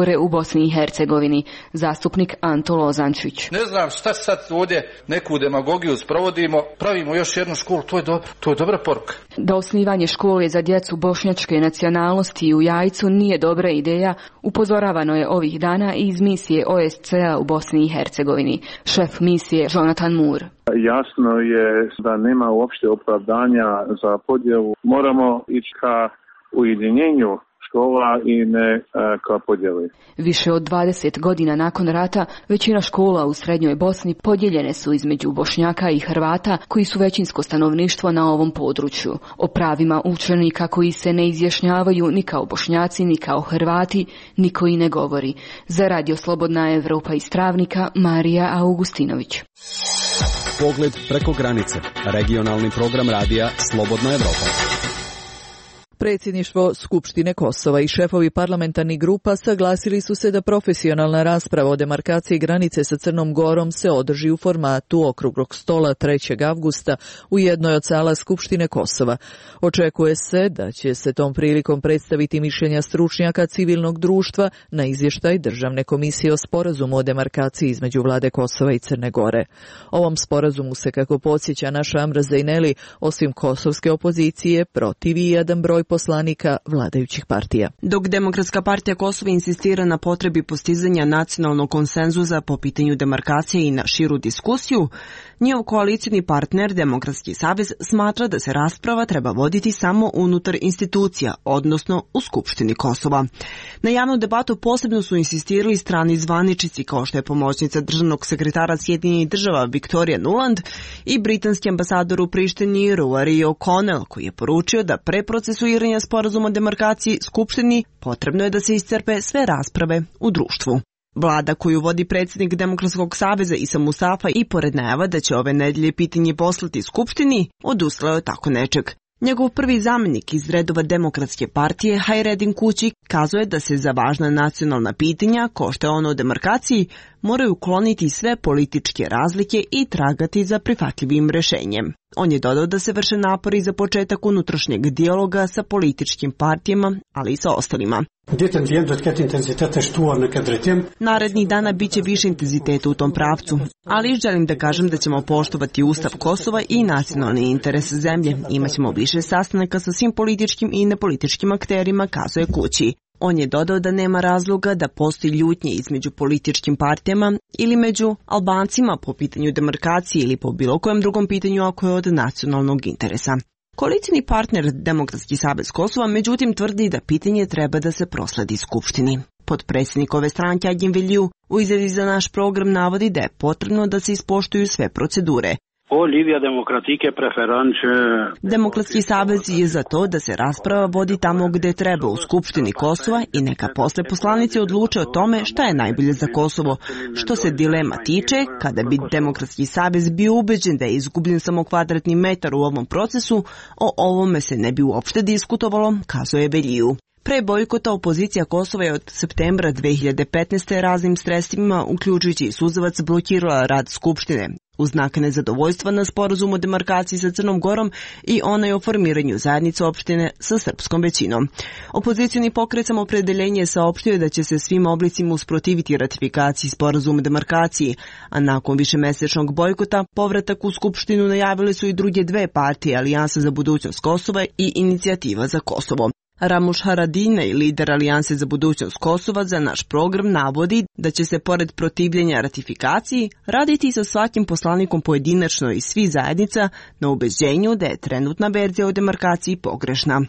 izbore u Bosni i Hercegovini. Zastupnik Anto Lozančić. Ne znam šta sad ovdje neku demagogiju sprovodimo, pravimo još jednu školu, to je dobro, to je dobra poruka. Da osnivanje škole za djecu bošnjačke nacionalnosti u Jajcu nije dobra ideja, upozoravano je ovih dana iz misije O S C A u Bosni i Hercegovini. Šef misije Jonathan Moore. Jasno je da nema uopšte opravdanja za podjelu. Moramo ići ka ujedinjenju škola i ne ka podjeli. Više od dvadeset godina nakon rata većina škola u srednjoj Bosni podijeljene su između Bošnjaka i Hrvata koji su većinsko stanovništvo na ovom području. O pravima učenika koji se ne izjašnjavaju ni kao Bošnjaci ni kao Hrvati niko i ne govori. Za Radio Slobodna Evropa iz Travnika, Marija Augustinović. Pogled preko granice. Regionalni program radija Slobodna Evropa. Predsjedništvo Skupštine Kosova i šefovi parlamentarnih grupa saglasili su se da profesionalna rasprava o demarkaciji granice sa Crnom Gorom se održi u formatu okruglog stola trećeg avgusta u jednoj od sala Skupštine Kosova. Očekuje se da će se tom prilikom predstaviti mišljenja stručnjaka civilnog društva na izvještaj Državne komisije o sporazumu o demarkaciji između vlade Kosova i Crne Gore. Ovom sporazumu se, kako podsjeća naša Amra Zejneli, osim kosovske opozicije, protivi i jedan broj poslanika vladajućih partija. Dok Demokratska partija Kosova insistira na potrebi postizanja nacionalnog konsenzusa po pitanju demarkacije i na širu diskusiju, njihov koalicijni partner Demokratski savez smatra da se rasprava treba voditi samo unutar institucija, odnosno u Skupštini Kosova. Na javnu debatu posebno su insistirali strani zvaničici kao što je pomoćnica državnog sekretara Sjedinjenih država Victoria Nuland i britanski ambasador u Prištini Rory O'Connell, koji je poručio da pre procesuiranja sporazuma o demarkaciji Skupštini potrebno je da se iscrpe sve rasprave u društvu. Vlada koju vodi predsjednik Demokratskog saveza Isa Mustafa i pored najava da će ove nedelje pitanje poslati Skupštini, odustao je tako nečeg. Njegov prvi zamjenik iz redova Demokratske partije, Hayreddin Kući, kazuje da se za važna nacionalna pitanja, kao što je ono o demarkaciji, moraju ukloniti sve političke razlike i tragati za prihvatljivim rešenjem. On je dodao da se vrše napori za početak unutrašnjeg dijaloga sa političkim partijama, ali i sa ostalima. Narednih dana bit će više intenziteta u tom pravcu, ali želim da kažem da ćemo poštovati Ustav Kosova i nacionalni interes zemlje. Imaćemo više sastanaka sa svim političkim i nepolitičkim akterima, kazuje Kući. On je dodao da nema razloga da postoji ljutnje između političkim partijama ili među Albancima po pitanju demarkacije ili po bilo kojem drugom pitanju ako je od nacionalnog interesa. Koalicijni partner Demokratski savez Kosova međutim tvrdi da pitanje treba da se prosledi Skupštini. Potpredsjednik ove stranke Agim Veliju u izjavi za naš program navodi da je potrebno da se ispoštuju sve procedure. Demokratski savez je za to da se rasprava vodi tamo gde treba u Skupštini Kosova i neka posle poslanici odluče o tome šta je najbolje za Kosovo. Što se dilema tiče, kada bi Demokratski savez bio ubeđen da je izgubljen samo kvadratni metar u ovom procesu, o ovome se ne bi uopšte diskutovalo, kazuje Veliju. Pre bojkota opozicija Kosova je od septembra dve hiljade petnaeste. raznim sredstvima, uključujući i suzavac, blokirala rad Skupštine. U znak nezadovoljstva na sporazum o demarkaciji sa Crnom Gorom i onaj o formiranju zajednice opštine sa srpskom većinom. Opozicioni pokret Samoopredeljenje saopštio je da će se svim oblicima usprotiviti ratifikaciji sporazuma o demarkaciji, a nakon višemesečnog bojkota povratak u Skupštinu najavili su i druge dve partije, Alijansa za budućnost Kosova i Inicijativa za Kosovo. Ramuš Haradinaj, lider Alijanse za budućnost Kosova, za naš program navodi da će se pored protivljenja ratifikaciji raditi sa svakim poslanikom pojedinačno i svi zajednica na ubeđenju da je trenutna verzija o demarkaciji pogrešna.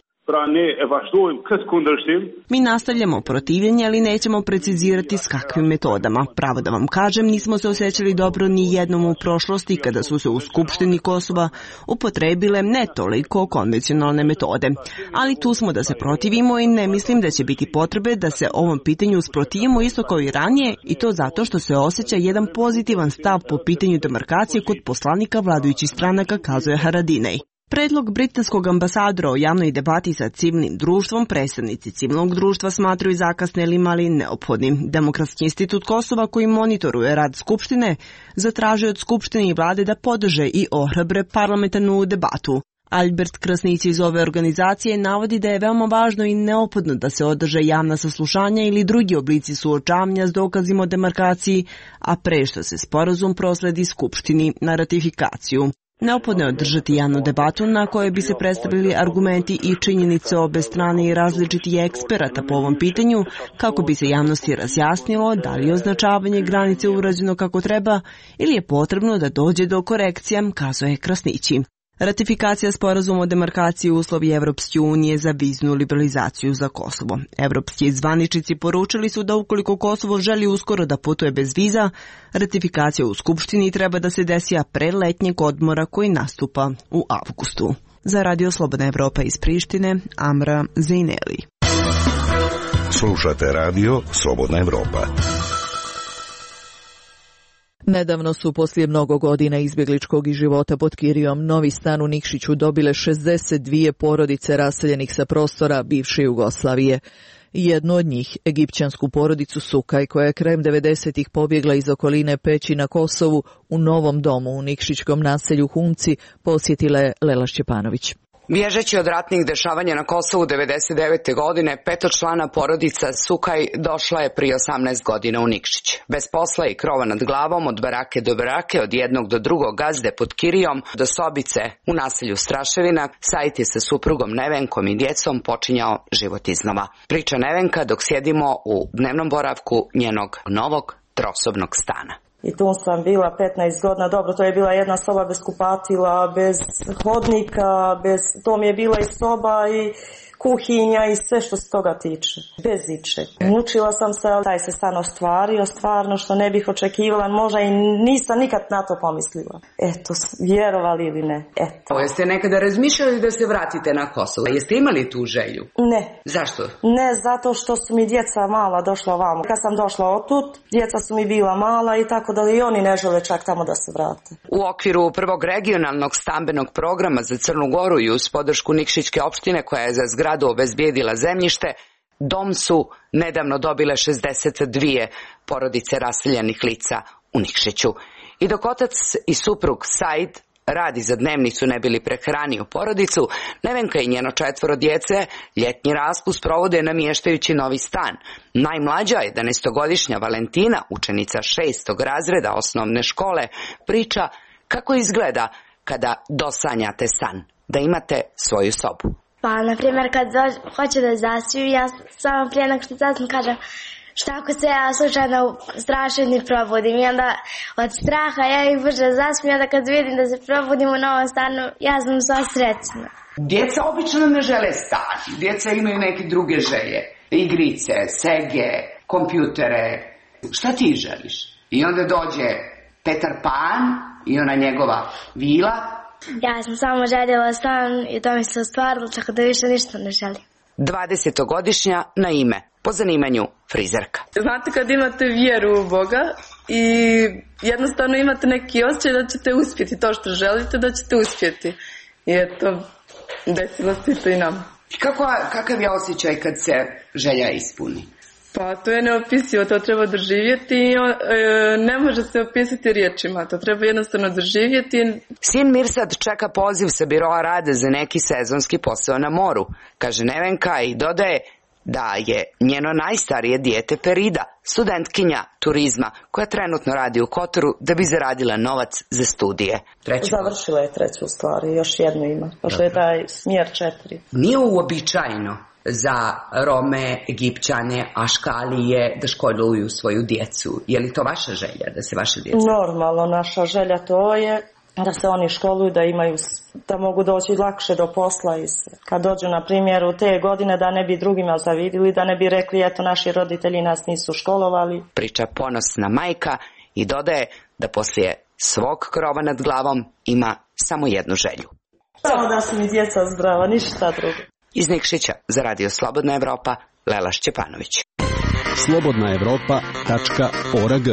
Mi nastavljamo protivljenje, ali nećemo precizirati s kakvim metodama. Pravo da vam kažem, nismo se osjećali dobro ni jednom u prošlosti kada su se u Skupštini Kosova upotrebile ne toliko konvencionalne metode. Ali tu smo da se protivimo i ne mislim da će biti potrebe da se ovom pitanju usprotivimo isto kao i ranije, i to zato što se osjeća jedan pozitivan stav po pitanju demarkacije kod poslanika vladajućih stranaka, kazuje Haradinaj. Predlog britanskog ambasadora o javnoj debati sa civilnim društvom predstavnici civilnog društva smatraju zakasnelim, ali neophodnim. Demokratski institut Kosova, koji monitoruje rad Skupštine, zatražuje od Skupštine i vlade da podrže i ohrabre parlamentarnu debatu. Albert Krasnić iz ove organizacije navodi da je veoma važno i neophodno da se održe javna saslušanja ili drugi oblici suočavanja s dokazima o demarkaciji, a pre što se sporazum prosledi Skupštini na ratifikaciju. Neophodno je održati javnu debatu na kojoj bi se predstavili argumenti i činjenice obe strane i različiti eksperata po ovom pitanju, kako bi se javnosti razjasnilo da li je označavanje granice urađeno kako treba ili je potrebno da dođe do korekcija, kazuje Krasnići. Ratifikacija sporazuma o demarkaciji uslovi Evropske unije za viznu liberalizaciju za Kosovo. Evropski zvaničnici poručili su da ukoliko Kosovo želi uskoro da putuje bez viza, ratifikacija u Skupštini treba da se desi pre letnjeg odmora koji nastupa u avgustu. Za Radio Slobodna Evropa iz Prištine, Amra Zejneli. Slušate Radio Slobodna Evropa. Nedavno su poslije mnogo godina izbjegličkog i života pod Kirijom novi stan u Nikšiću dobile šezdeset dvije porodice raseljenih sa prostora bivše Jugoslavije. Jednu od njih, egipćansku porodicu Sukaj, koja je krajem devedesetih pobjegla iz okoline Peći na Kosovu, u novom domu u nikšićkom naselju Hunci posjetila je Lela Šćepanović. Bježeći od ratnih dešavanja na Kosovu devedeset devete godine, petočlana porodica Sukaj došla je prije osamnaest godina u Nikšić. Bez posla i krova nad glavom, od barake do barake, od jednog do drugog gazde pod Kirijom, do sobice u naselju Straševina, Sajt je sa suprugom Nevenkom i djecom počinjao život iznova. Priča Nevenka dok sjedimo u dnevnom boravku njenog novog trosobnog stana. I tu sam bila petnaest godina, dobro, to je bila jedna soba bez kupatila, bez hodnika, bez, to mi je bila i soba i kuhinja i sve što se toga tiče, bez ičeg. Mučila sam se, ali taj se stan ostvario, stvarno što ne bih očekivala, možda i nisam nikad na to pomislila. Eto, vjerovali ili ne, eto. Jeste nekada razmišljali da se vratite na Kosovo? Jeste imali tu želju? Ne. Zašto? Ne, zato što su mi djeca mala došla ovamo. Kad sam došla otut, djeca su mi bila mala i tako da i oni ne žele čak tamo da se vrate. U okviru prvog regionalnog stambenog programa za Crnu Goru i uz podršku Nikšićke opštine koja je za zgradu obezbijedila zemljište, dom su nedavno dobile šezdeset dvije porodice raseljenih lica u Nikšiću. I dok otac i suprug Said radi za dnevnicu ne bili prehranio porodicu, Nevenka i njeno četvoro djece ljetnji raspust provode namještajući novi stan. Najmlađa jedanaestogodišnja Valentina, učenica šestog razreda osnovne škole, priča kako izgleda kada dosanjate san, da imate svoju sobu. Pa, na primjer, kad hoće da zasiju, ja samo prije nego što zasnim kažem šta ako se ja slučajno strašno probudim i onda od straha ja ih brže zasmijem, onda kad vidim da se probudim u novom stanu, ja sam sva srećna. Djeca obično ne žele stan, djeca imaju neke druge želje, igrice, sege, kompjutere. Šta ti želiš? I onda dođe Petar Pan i ona njegova vila. Ja sam samo željela stan i to mi se ostvarilo, čak da više ništa ne želim. dvadesetogodišnja na ime, po zanimanju frizerka. Znate kad imate vjeru u Boga i jednostavno imate neki osjećaj da ćete uspjeti to što želite, da ćete uspjeti. I eto, desilo se to i nam. Kako, kakav je osjećaj kad se želja ispuni? Pa to je neopisivo, to treba doživjeti i e, ne može se opisati riječima, to treba jednostavno doživjeti. Sin Mirsad čeka poziv sa biroa rada za neki sezonski posao na moru, kaže Nevenka i dodaje da je njeno najstarije dijete Perida, studentkinja turizma, koja trenutno radi u Kotoru da bi zaradila novac za studije. Treći Završila je treću stvari, još jednu ima, pošto je taj smjer četiri. Nije uobičajeno za Rome, Egipćane, Aškalije da školuju svoju djecu. Je li to vaša želja da se vaše djeca? Normalno, naša želja to je da se oni školuju, da imaju, da mogu doći lakše do posla i sve. Kad dođu, na primjer, u te godine da ne bi drugima zavidili, da ne bi rekli eto naši roditelji nas nisu školovali. Priča ponosna majka i dodaje da poslije svog krova nad glavom ima samo jednu želju. Samo da su mi djeca zdrava, ništa drugo. Iz Nikšića za Radio Slobodna Evropa, Lela Šćepanović. slobodna evropa tačka org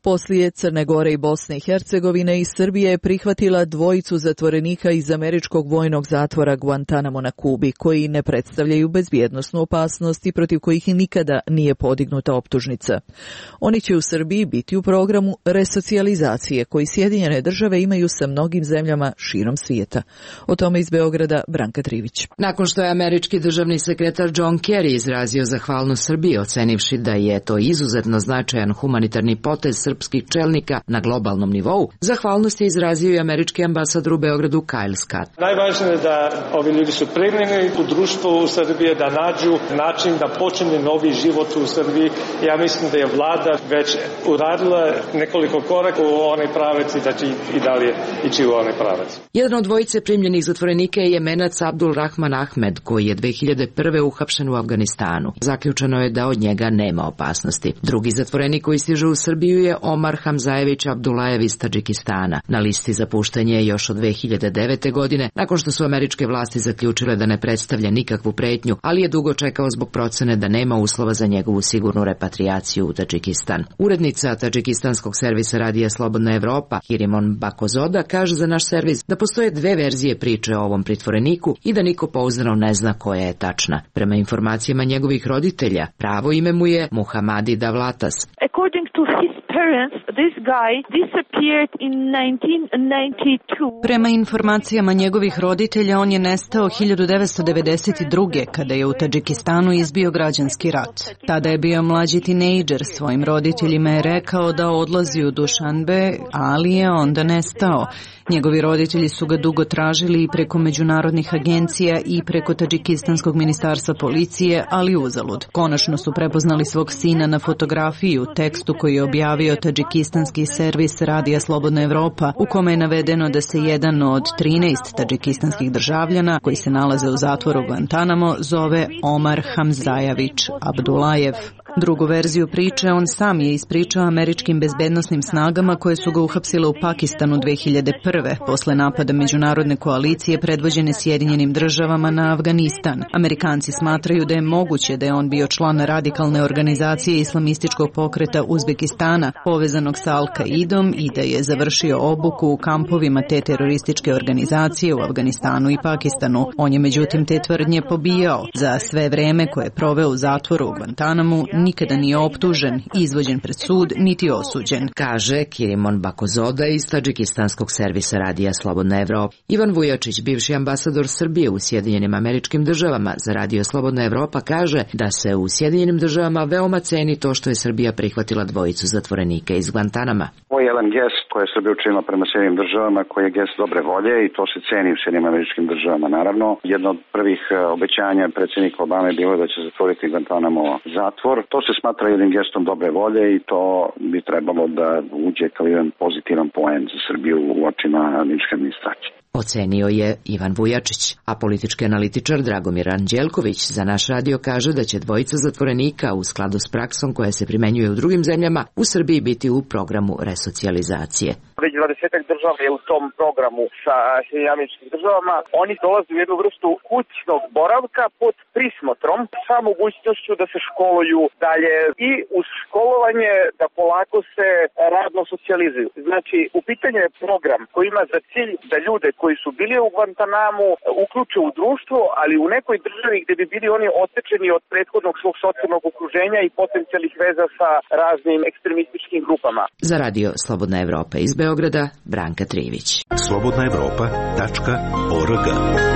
Poslije Crne Gore i Bosne i Hercegovine i Srbije je prihvatila dvojicu zatvorenika iz američkog vojnog zatvora Guantanamo na Kubi, koji ne predstavljaju bezbjednosnu opasnost i protiv kojih nikada nije podignuta optužnica. Oni će u Srbiji biti u programu resocijalizacije koji Sjedinjene države imaju sa mnogim zemljama širom svijeta. O tome iz Beograda Branka Trivić. Nakon što je američki državni sekretar John Kerry izrazio zahvalnost Srbiji, ocenivši da je to izuzetno značajan humanitarni potez srpskih čelnika na globalnom nivou, zahvalnost je izrazio i američki ambasador u Beogradu Kyle Scott. Najvažnije je da ovi ljudi su primljeni u društvo u Srbiji, da nađu način da počne novi život u Srbiji. Ja mislim da je vlada već uradila nekoliko koraka u onaj pravac i da će i dalje ići u onaj pravac. Jedan od dvojice primljenih zatvorenika je Jemenac Abdul Rahman Ahmed, koji je dve hiljade prve uhapšen u Afganistanu. Zaključeno je da od njega nema opasnosti. Drugi zatvorenik koji stiže u Srbiju je Omar Hamzajević Abdulajev iz Tadžikistana. Na listi za puštanje je još od dve hiljade devete. godine, nakon što su američke vlasti zaključile da ne predstavlja nikakvu pretnju, ali je dugo čekao zbog procene da nema uslova za njegovu sigurnu repatrijaciju u Tadžikistan. Urednica Tadžikistanskog servisa Radija Slobodna Evropa, Hirimon Bakozoda, kaže za naš servis da postoje dve verzije priče o ovom pritvoreniku i da niko pouzdano ne zna koja je tačna. Prema informacijama njegovih roditelja, pravo ime mu je Muhamadi Davlatas. According to his parents, this guy disappeared in nineteen ninety-two. Prema informacijama njegovih roditelja, on je nestao hiljadu devetsto devedeset druge. kada je u Tadžikistanu izbio građanski rat. Tada je bio mlađi tinejdžer, svojim roditeljima je rekao da odlazi u Dušanbe, ali je onda nestao. Njegovi roditelji su ga dugo tražili i preko međunarodnih agencija i preko Tadžikistanskog ministarstva policije, ali uzalud. Konačno su prepoznali svog sina na fotografiji u tekstu koji je objavio Tadžikistanski servis Radija Slobodna Evropa, u kome je navedeno da se jedan od trinaest tadžikistanskih državljana koji se nalaze u zatvoru Guantanamo zove Omar Hamzajević Abdulajev. Drugu verziju priče on sam je ispričao američkim bezbednosnim snagama koje su ga uhapsile u Pakistanu dve hiljade prve. posle napada međunarodne koalicije predvođene Sjedinjenim državama na Afganistan. Amerikanci smatraju da je moguće da je on bio član radikalne organizacije islamističkog pokreta Uzbekistana povezanog sa Al-Qaidom i da je završio obuku u kampovima te terorističke organizacije u Afganistanu i Pakistanu. On je međutim te tvrdnje pobijao. Za sve vreme koje je proveo u zatvoru u Guantanamu nikada nije optužen, izvođen pred sud, niti osuđen, kaže Kirimon Bakozoda iz Tadžikistanskog servisa Radija Slobodna Evropa. Ivan Vujačić, bivši ambasador Srbije u Sjedinjenim Američkim Državama za Radio Slobodna Evropa, kaže da se u Sjedinjenim Državama veoma ceni to što je Srbija prihvatila dvojicu zatvorenika iz Guantanama. Ovo je jedan gest koji je Srbija učinila prema Sjedinjenim Državama, koji je gest dobre volje i to se ceni u Sjedinjenim Američkim Državama. Naravno, jedno od prvih obećanja predsjednika Obame je bilo da će zatvoriti Guantanamo zatvor. To se smatra jednim gestom dobre volje i to bi trebalo da uđe kao jedan pozitivan poen za Srbiju u očima američke administracije. Ocenio je Ivan Vujačić, a politički analitičar Dragomir Anđelković za naš radio kaže da će dvojica zatvorenika u skladu s praksom koja se primenjuje u drugim zemljama u Srbiji biti u programu resocijalizacije. Već dvadesetak država je u tom programu sa Sjedinjenim Američkim Državama. Oni dolaze u jednu vrstu kućnog boravka pod prismotrom sa mogućnošću da se školuju dalje i uz školovanje da polako se radno socijalizuju. Znači, u pitanju je program koji ima za cilj da ljude koji su bili u Guantanamu uključe u društvo, ali u nekoj državi gde bi bili oni otečeni od prethodnog svog socijalnog okruženja i potencijalnih veza sa raznim ekstremističkim grupama. Za Radio Slobodna Evropa iz Beograda, Branka Trivić. slobodna evropa tačka org.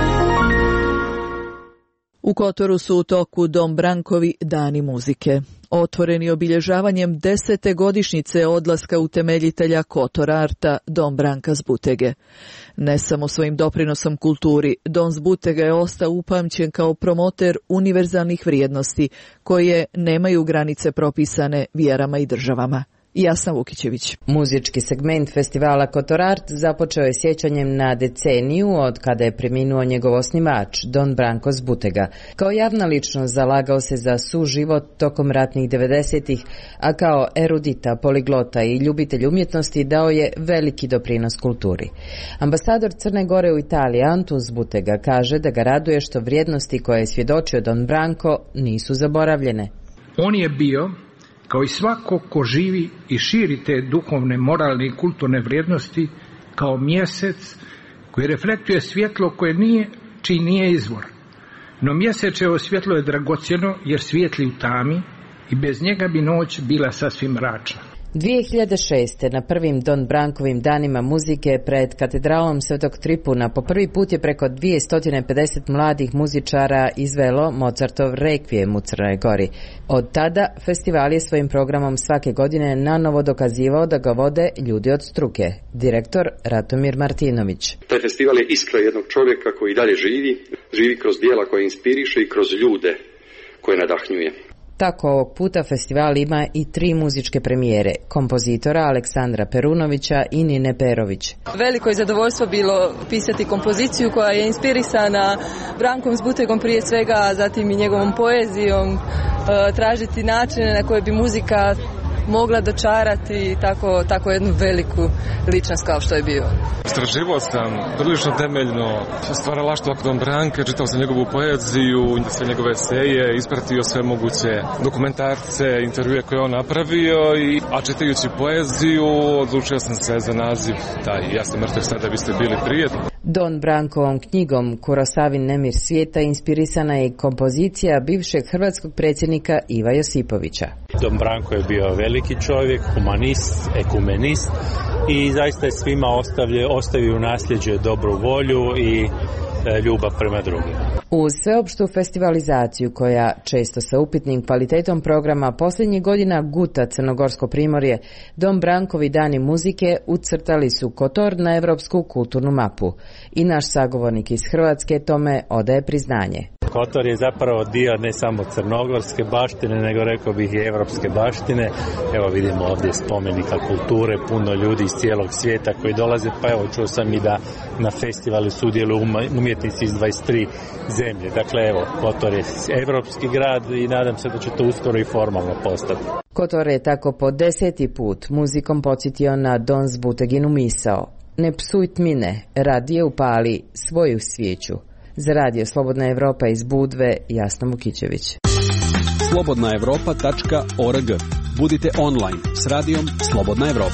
U Kotoru su u toku Dom Brankovi dani muzike. Otvoreni obilježavanjem desete godišnjice odlaska utemeljitelja Kotor Arta Don Branka Zbutege. Ne samo svojim doprinosom kulturi, Don Zbutega je ostao upamćen kao promoter univerzalnih vrijednosti koje nemaju granice propisane vjerama i državama. Jasna Vukićević. Muzički segment festivala Kotor Art započeo je sjećanjem na deceniju od kada je preminuo njegov osnivač, Don Branko Zbutega. Kao javna ličnost zalagao se za suživot tokom ratnih devedesetih, a kao erudita, poliglota i ljubitelj umjetnosti dao je veliki doprinos kulturi. Ambasador Crne Gore u Italiji, Antun Zbutega, kaže da ga raduje što vrijednosti koje je svjedočio Don Branko nisu zaboravljene. On je bio kao i svako ko živi i širi te duhovne, moralne i kulturne vrijednosti, kao mjesec koji reflektuje svjetlo koje nije, čiji nije izvor. No mjesečevo svjetlo je dragocjeno jer svijetli u tami i bez njega bi noć bila sasvim mračna. dvije hiljade šeste. na prvim Don Brankovim danima muzike pred katedralom Svetog Tripuna po prvi put je preko dvjesto pedeset mladih muzičara izvelo Mozartov Rekvijem u Crnoj Gori. Od tada festival je svojim programom svake godine nanovo dokazivao da ga vode ljudi od struke. Direktor Ratomir Martinović. Taj festival je iskra jednog čovjeka koji dalje živi, živi kroz dijela koje inspiriše i kroz ljude koje nadahnjuje. Tako ovog puta festival ima i tri muzičke premijere, kompozitora Aleksandra Perunovića i Nine Perović. Veliko je zadovoljstvo bilo pisati kompoziciju koja je inspirisana Brankom s Butegom prije svega, a zatim i njegovom poezijom, tražiti načine na koje bi muzika mogla dočarati tako, tako jednu veliku ličnost kao što je bio. Istraživao sam prilično temeljno stvaralaštvo Don Branka, čitao sam njegovu poeziju, sve njegove eseje, ispratio sve moguće dokumentarce, intervjue koje on napravio, i, a čitajući poeziju odlučio sam se za naziv taj Ja sam mrtav sad da biste bili prije. Don Brankovom knjigom Kurosavin nemir svijeta inspirisana je kompozicija bivšeg hrvatskog predsjednika Iva Josipovića. Don Branko je bio veliki čovjek, humanist, ekumenist i zaista je svima ostavlje, ostavio u nasljeđe dobru volju i e, ljubav prema drugima. Uz sveopštu festivalizaciju koja često sa upitnim kvalitetom programa posljednjih godina guta Crnogorsko primorje, Don Brankovi dani muzike ucrtali su Kotor na evropsku kulturnu mapu. I naš sagovornik iz Hrvatske tome odaje priznanje. Kotor je zapravo dio ne samo crnogorske baštine, nego rekao bih i evropske baštine. Evo vidimo ovdje spomenika kulture, puno ljudi iz cijelog svijeta koji dolaze, pa evo čuo sam i da na festivali sudjeluju umjetnici iz dvadeset tri zemlje. Dakle, evo, Kotor je evropski grad i nadam se da će to uskoro i formalno postati. Kotor je tako po deseti put muzikom podsjetio na Don Zbuteginu misao. Ne psuj tmine, radije upali svoju svijeću. Za radio Slobodna Evropa iz Budve, Jasna Mukićević. slobodna evropa tačka org. Budite online s radijom Slobodna Evropa.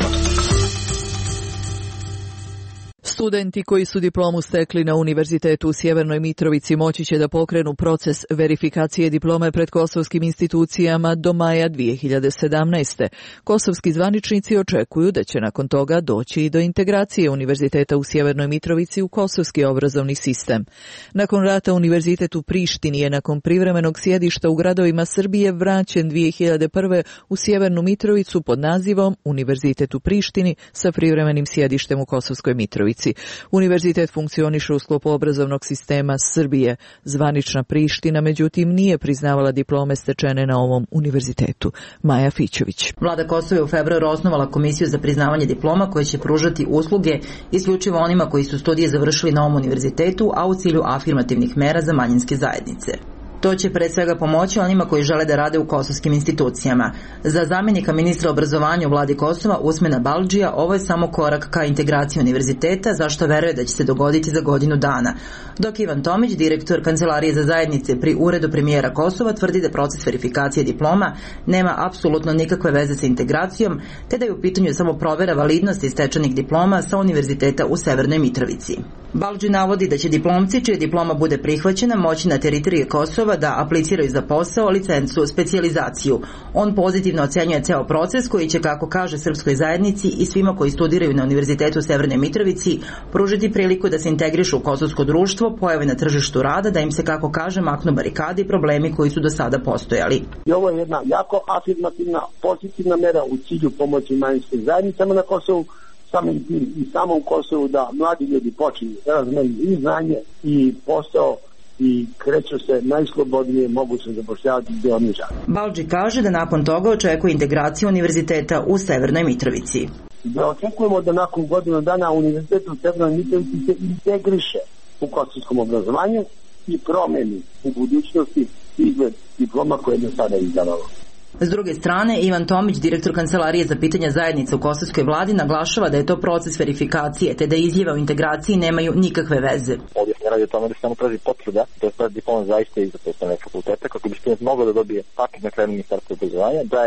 Studenti koji su diplomu stekli na Univerzitetu u Sjevernoj Mitrovici moći će da pokrenu proces verifikacije diplome pred kosovskim institucijama do maja dvije hiljade sedamnaeste. Kosovski zvaničnici očekuju da će nakon toga doći i do integracije Univerziteta u Sjevernoj Mitrovici u kosovski obrazovni sistem. Nakon rata Univerzitet u Prištini je nakon privremenog sjedišta u gradovima Srbije vraćen dvije hiljade prve. u Sjevernu Mitrovicu pod nazivom Univerzitet u Prištini sa privremenim sjedištem u Kosovskoj Mitrovici. Univerzitet funkcioniše u sklopu obrazovnog sistema Srbije. Zvanična Priština, međutim, nije priznavala diplome stečene na ovom univerzitetu. Maja Fićović. Vlada Kosova je u februaru osnovala komisiju za priznavanje diploma koja će pružati usluge isključivo onima koji su studije završili na ovom univerzitetu, a u cilju afirmativnih mera za manjinske zajednice. To će pred svega pomoći onima koji žele da rade u kosovskim institucijama. Za zamjenika ministra obrazovanja u vladi Kosova Usmena Baldžija ovo je samo korak ka integraciji univerziteta, zašto veruje da će se dogoditi za godinu dana. Dok Ivan Tomić, direktor Kancelarije za zajednice pri Uredu premijera Kosova, tvrdi da proces verifikacije diploma nema apsolutno nikakve veze sa integracijom, te da je u pitanju samo provera validnosti stečenih diploma sa univerziteta u Severnoj Mitrovici. Baldži navodi da će diplomci čija diploma bude prihvaćena moći na teritoriji Kosova da apliciraju za posao, licencu, specijalizaciju. On pozitivno ocenjuje ceo proces koji će, kako kaže srpskoj zajednici i svima koji studiraju na Univerzitetu u Severnoj Mitrovici, pružiti priliku da se integrišu u kosovsko društvo, pojave na tržištu rada, da im se, kako kaže, maknu barikade i problemi koji su do sada postojali. I ovo je jedna jako afirmativna, pozitivna mera u cilju pomoći manjinskim zajednicama na Kosovu, samim tim i samom Kosovu, da mladi ljudi počinju da razmenju i znanje i posao i kreću se najslobodnije, mogu se zapošljavati gdje oni žele. Baldži kaže da nakon toga očekuje integraciju univerziteta u Severnoj Mitrovici. Da očekujemo da nakon godinu dana univerzitet u Severnoj Mitrovici se integriše u kosovskom obrazovanju i promeni u budućnosti izgled diploma koje je do sada izdavalo. S druge strane, Ivan Tomić, direktor Kancelarije za pitanja zajednice u kosovskoj vladi, naglašava da je to proces verifikacije, te da izjave o integraciji nemaju nikakve veze. Ovdje se radi o tome da se samo traži potvrda, to je sad diplom zaista iz postavljene fakulteta, kako bi student mogao da dobije paket na kraju ministarstva obrazovanja, da je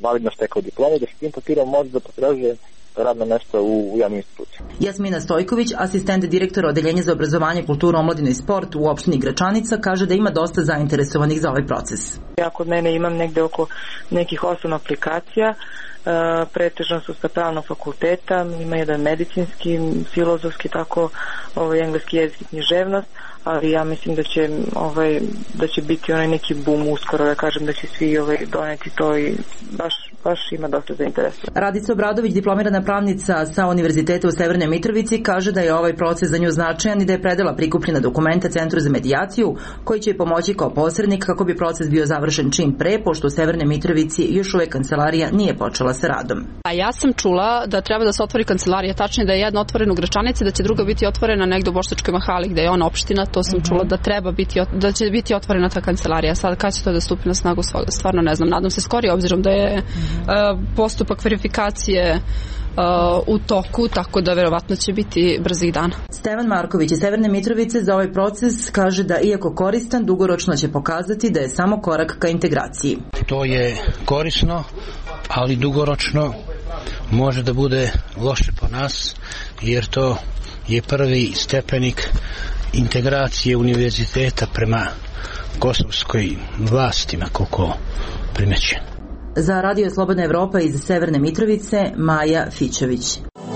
validno stekao diplomu, da s tim papirom može da potražuje radno mesto u, u javnim institucijama. Jasmina Stojković, asistent direktora Odeljenja za obrazovanje, kulturu, omladinu i sport u opštini Gračanica, kaže da ima dosta zainteresovanih za ovaj proces. Ja kod mene imam negde oko nekih osam aplikacija, Uh, pretežno su sa pravnog fakulteta, ima jedan medicinski, filozofski, tako ovaj, engleski jezik i književnost, ali ja mislim da će, ovaj, da će biti onaj neki boom uskoro, da kažem da će svi ovaj, doneti to i baš, baš ima dosta za interes. Radica Obradović, diplomirana pravnica sa Univerziteta u Severnoj Mitrovici, kaže da je ovaj proces za nju značajan i da je predala prikupljena dokumenta Centru za medijaciju, koji će pomoći kao posrednik kako bi proces bio završen čim pre, pošto u Severnoj Mitrovici još uvek kancelarija nije počela sa radom. A ja sam čula da treba da se otvori kancelarija, tačnije da je jedna otvorena u Gračanici, da će druga biti otvorena negde u Boštačkoj Mahali, gde je ona opština, to sam mm-hmm. čula da treba biti, da će biti otvorena ta kancelarija. Sad kad će to da stupi na snagu, stvarno ne znam. Nadam se skorije, obzirom da je mm-hmm. uh, postupak verifikacije Uh, u toku, tako da verovatno će biti brzih dana. Stevan Marković iz Severne Mitrovice za ovaj proces kaže da iako koristan, dugoročno će pokazati da je samo korak ka integraciji. To je korisno, ali dugoročno može da bude loše po nas, jer to je prvi stepenik integracije univerziteta prema kosovskoj vlastima, koliko primećujem. Za Radio Slobodna Evropa iz Severne Mitrovice, Maja Fićević.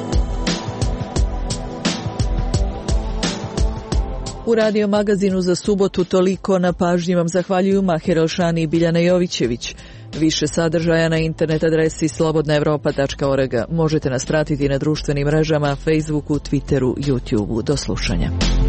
U radio magazinu za subotu toliko, na pažnji vam zahvaljuju Mahir Elšani i Biljana Jovićević. Više sadržaja na internet adresi slobodna evropa tačka org. Možete nas pratiti na društvenim mrežama, Facebooku, Twitteru, YouTubeu. Do slušanja.